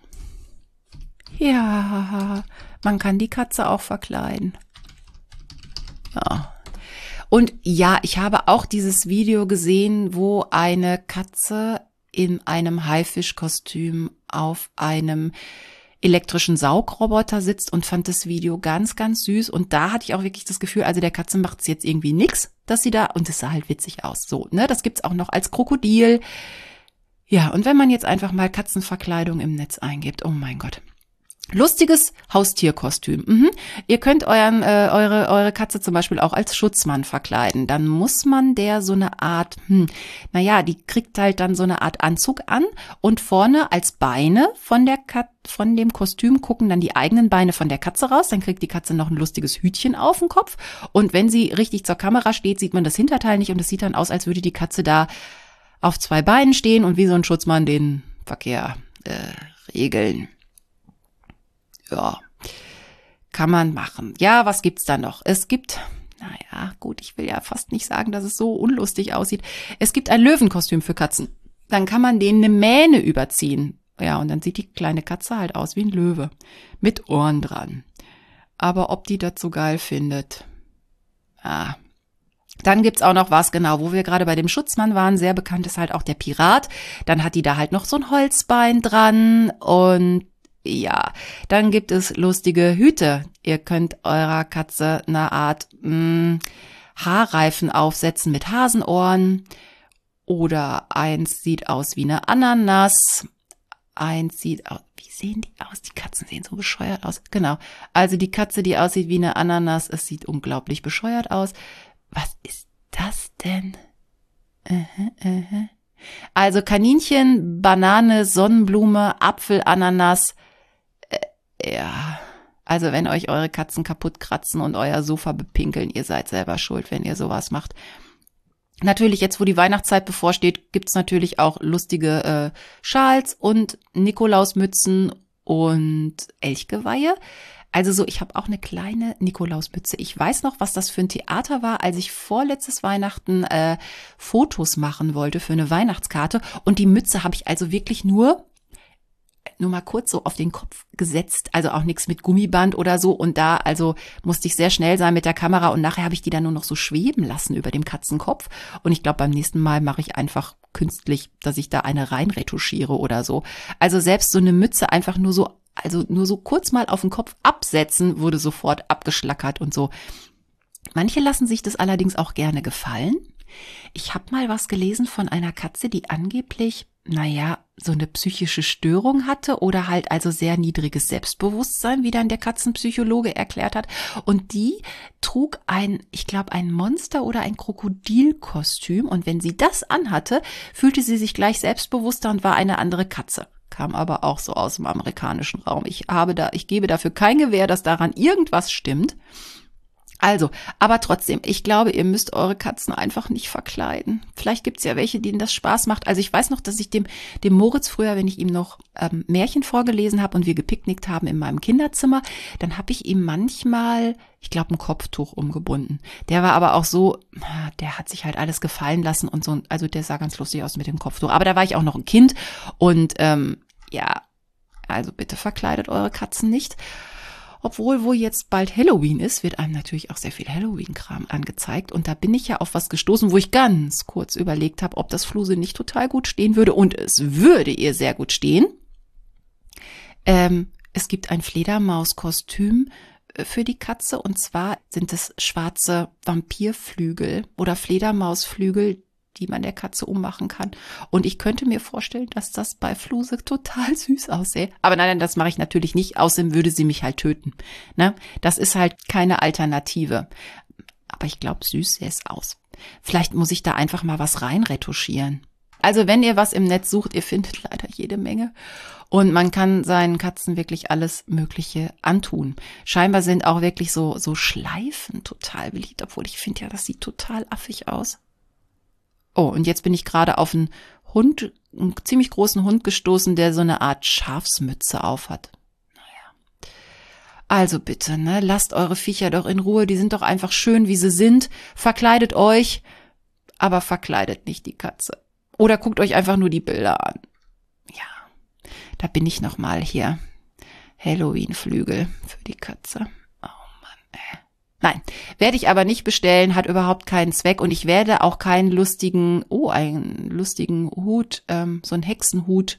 Ja, man kann die Katze auch verkleiden. Ja. Und ja, ich habe auch dieses Video gesehen, wo eine Katze in einem Haifischkostüm auf einem elektrischen Saugroboter sitzt und fand das Video ganz, ganz süß. Und da hatte ich auch wirklich das Gefühl, also der Katze macht es jetzt irgendwie nix, dass sie da, und es sah halt witzig aus. So, ne, das gibt's auch noch als Krokodil. Ja, und wenn man jetzt einfach mal Katzenverkleidung im Netz eingibt, oh mein Gott. Lustiges Haustierkostüm. Ihr könnt eure Katze zum Beispiel auch als Schutzmann verkleiden. Dann muss man der so eine Art, die kriegt halt dann so eine Art Anzug an und vorne als Beine von dem Kostüm gucken dann die eigenen Beine von der Katze raus. Dann kriegt die Katze noch ein lustiges Hütchen auf dem Kopf. Und wenn sie richtig zur Kamera steht, sieht man das Hinterteil nicht und es sieht dann aus, als würde die Katze da auf 2 Beinen stehen und wie so ein Schutzmann den Verkehr regeln. Ja, kann man machen. Ja, was gibt's da noch? Es gibt, ich will ja fast nicht sagen, dass es so unlustig aussieht. Es gibt ein Löwenkostüm für Katzen. Dann kann man denen eine Mähne überziehen. Ja, und dann sieht die kleine Katze halt aus wie ein Löwe. Mit Ohren dran. Aber ob die das so geil findet? Ja. Dann gibt's auch noch was, genau, wo wir gerade bei dem Schutzmann waren. Sehr bekannt ist halt auch der Pirat. Dann hat die da halt noch so ein Holzbein dran und ja, dann gibt es lustige Hüte. Ihr könnt eurer Katze eine Art Haarreifen aufsetzen mit Hasenohren. Oder eins sieht aus wie eine Ananas. Eins sieht aus, wie sehen die aus? Die Katzen sehen so bescheuert aus. Genau, also die Katze, die aussieht wie eine Ananas, es sieht unglaublich bescheuert aus. Was ist das denn? Also Kaninchen, Banane, Sonnenblume, Apfel, Ananas. Ja, also wenn euch eure Katzen kaputt kratzen und euer Sofa bepinkeln, ihr seid selber schuld, wenn ihr sowas macht. Natürlich, jetzt wo die Weihnachtszeit bevorsteht, gibt's natürlich auch lustige Schals und Nikolausmützen und Elchgeweihe. Also so, ich habe auch eine kleine Nikolausmütze. Ich weiß noch, was das für ein Theater war, als ich vorletztes Weihnachten Fotos machen wollte für eine Weihnachtskarte. Und die Mütze habe ich also wirklich nur mal kurz so auf den Kopf gesetzt, also auch nichts mit Gummiband oder so. Und da also musste ich sehr schnell sein mit der Kamera und nachher habe ich die dann nur noch so schweben lassen über dem Katzenkopf. Und ich glaube, beim nächsten Mal mache ich einfach künstlich, dass ich da eine reinretuschiere oder so. Also selbst so eine Mütze einfach nur so kurz mal auf den Kopf absetzen, wurde sofort abgeschlackert und so. Manche lassen sich das allerdings auch gerne gefallen. Ich habe mal was gelesen von einer Katze, die angeblich, so eine psychische Störung hatte oder halt also sehr niedriges Selbstbewusstsein, wie dann der Katzenpsychologe erklärt hat. Und die trug ein Monster- oder ein Krokodilkostüm. Und wenn sie das anhatte, fühlte sie sich gleich selbstbewusster und war eine andere Katze. Kam aber auch so aus dem amerikanischen Raum. Ich gebe dafür kein Gewähr, dass daran irgendwas stimmt. Also, aber trotzdem, ich glaube, ihr müsst eure Katzen einfach nicht verkleiden. Vielleicht gibt's ja welche, denen das Spaß macht. Also ich weiß noch, dass ich dem Moritz früher, wenn ich ihm noch Märchen vorgelesen habe und wir gepicknickt haben in meinem Kinderzimmer, dann habe ich ihm manchmal, ich glaube, ein Kopftuch umgebunden. Der war aber auch so, der hat sich halt alles gefallen lassen und so, also der sah ganz lustig aus mit dem Kopftuch. Aber da war ich auch noch ein Kind und also bitte verkleidet eure Katzen nicht. Obwohl, wo jetzt bald Halloween ist, wird einem natürlich auch sehr viel Halloween-Kram angezeigt. Und da bin ich ja auf was gestoßen, wo ich ganz kurz überlegt habe, ob das Fluse nicht total gut stehen würde. Und es würde ihr sehr gut stehen. Es gibt ein Fledermauskostüm für die Katze. Und zwar sind es schwarze Vampirflügel oder Fledermausflügel, die man der Katze ummachen kann. Und ich könnte mir vorstellen, dass das bei Fluse total süß aussähe. Aber nein, das mache ich natürlich nicht, außerdem würde sie mich halt töten. Ne? Das ist halt keine Alternative. Aber ich glaube, süß sähe es aus. Vielleicht muss ich da einfach mal was reinretuschieren. Also wenn ihr was im Netz sucht, ihr findet leider jede Menge. Und man kann seinen Katzen wirklich alles Mögliche antun. Scheinbar sind auch wirklich so Schleifen total beliebt, obwohl ich finde ja, das sieht total affig aus. Oh, und jetzt bin ich gerade auf einen ziemlich großen Hund gestoßen, der so eine Art Schafsmütze aufhat. Naja. Also bitte, lasst eure Viecher doch in Ruhe, die sind doch einfach schön, wie sie sind. Verkleidet euch, aber verkleidet nicht die Katze. Oder guckt euch einfach nur die Bilder an. Ja, da bin ich nochmal hier. Halloween-Flügel für die Katze. Oh Mann, ey. Nein, werde ich aber nicht bestellen, hat überhaupt keinen Zweck und ich werde auch keinen lustigen, einen lustigen Hut, so einen Hexenhut,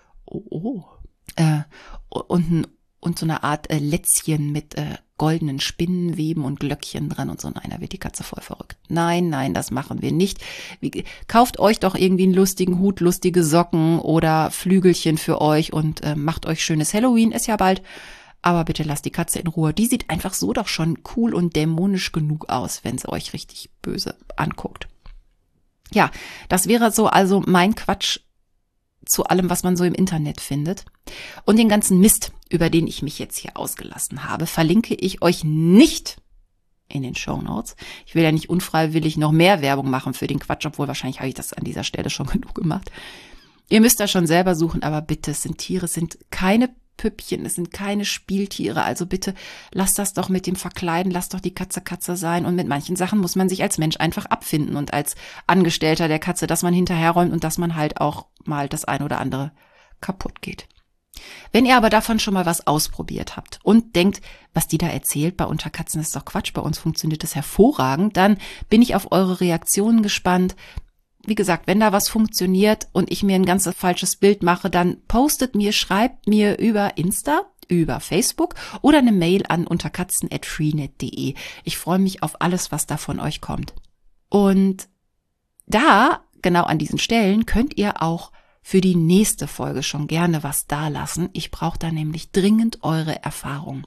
und so eine Art Lätzchen mit goldenen Spinnenweben und Glöckchen dran und so. Nein, da wird die Katze voll verrückt. Nein, das machen wir nicht. Kauft euch doch irgendwie einen lustigen Hut, lustige Socken oder Flügelchen für euch und macht euch schönes Halloween, ist ja bald. Aber bitte lasst die Katze in Ruhe. Die sieht einfach so doch schon cool und dämonisch genug aus, wenn sie euch richtig böse anguckt. Ja, das wäre so also mein Quatsch zu allem, was man so im Internet findet. Und den ganzen Mist, über den ich mich jetzt hier ausgelassen habe, verlinke ich euch nicht in den Shownotes. Ich will ja nicht unfreiwillig noch mehr Werbung machen für den Quatsch, obwohl wahrscheinlich habe ich das an dieser Stelle schon genug gemacht. Ihr müsst da schon selber suchen, aber bitte, es sind Tiere, es sind keine Püppchen, es sind keine Spieltiere, also bitte lasst das doch mit dem Verkleiden, lasst doch die Katze Katze sein und mit manchen Sachen muss man sich als Mensch einfach abfinden und als Angestellter der Katze, dass man hinterherräumt und dass man halt auch mal das ein oder andere kaputt geht. Wenn ihr aber davon schon mal was ausprobiert habt und denkt, was die da erzählt, bei Unterkatzen ist doch Quatsch, bei uns funktioniert das hervorragend, dann bin ich auf eure Reaktionen gespannt. Wie gesagt, wenn da was funktioniert und ich mir ein ganz falsches Bild mache, dann postet mir, schreibt mir über Insta, über Facebook oder eine Mail an unterkatzen@freenet.de. Ich freue mich auf alles, was da von euch kommt. Und da, genau an diesen Stellen, könnt ihr auch für die nächste Folge schon gerne was dalassen. Ich brauche da nämlich dringend eure Erfahrung.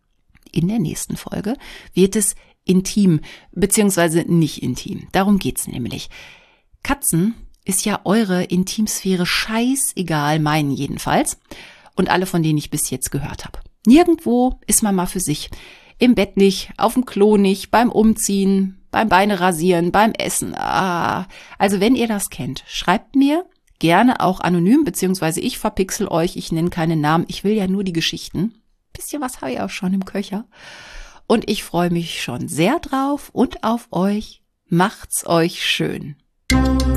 In der nächsten Folge wird es intim, beziehungsweise nicht intim. Darum geht's nämlich. Katzen ist ja eure Intimsphäre scheißegal, meinen jedenfalls. Und alle, von denen ich bis jetzt gehört habe. Nirgendwo ist man mal für sich. Im Bett nicht, auf dem Klo nicht, beim Umziehen, beim Beine rasieren, beim Essen. Also wenn ihr das kennt, schreibt mir gerne auch anonym, beziehungsweise ich verpixel euch, ich nenne keine Namen, ich will ja nur die Geschichten. Bisschen was habe ich auch schon im Köcher. Und ich freue mich schon sehr drauf und auf euch. Macht's euch schön.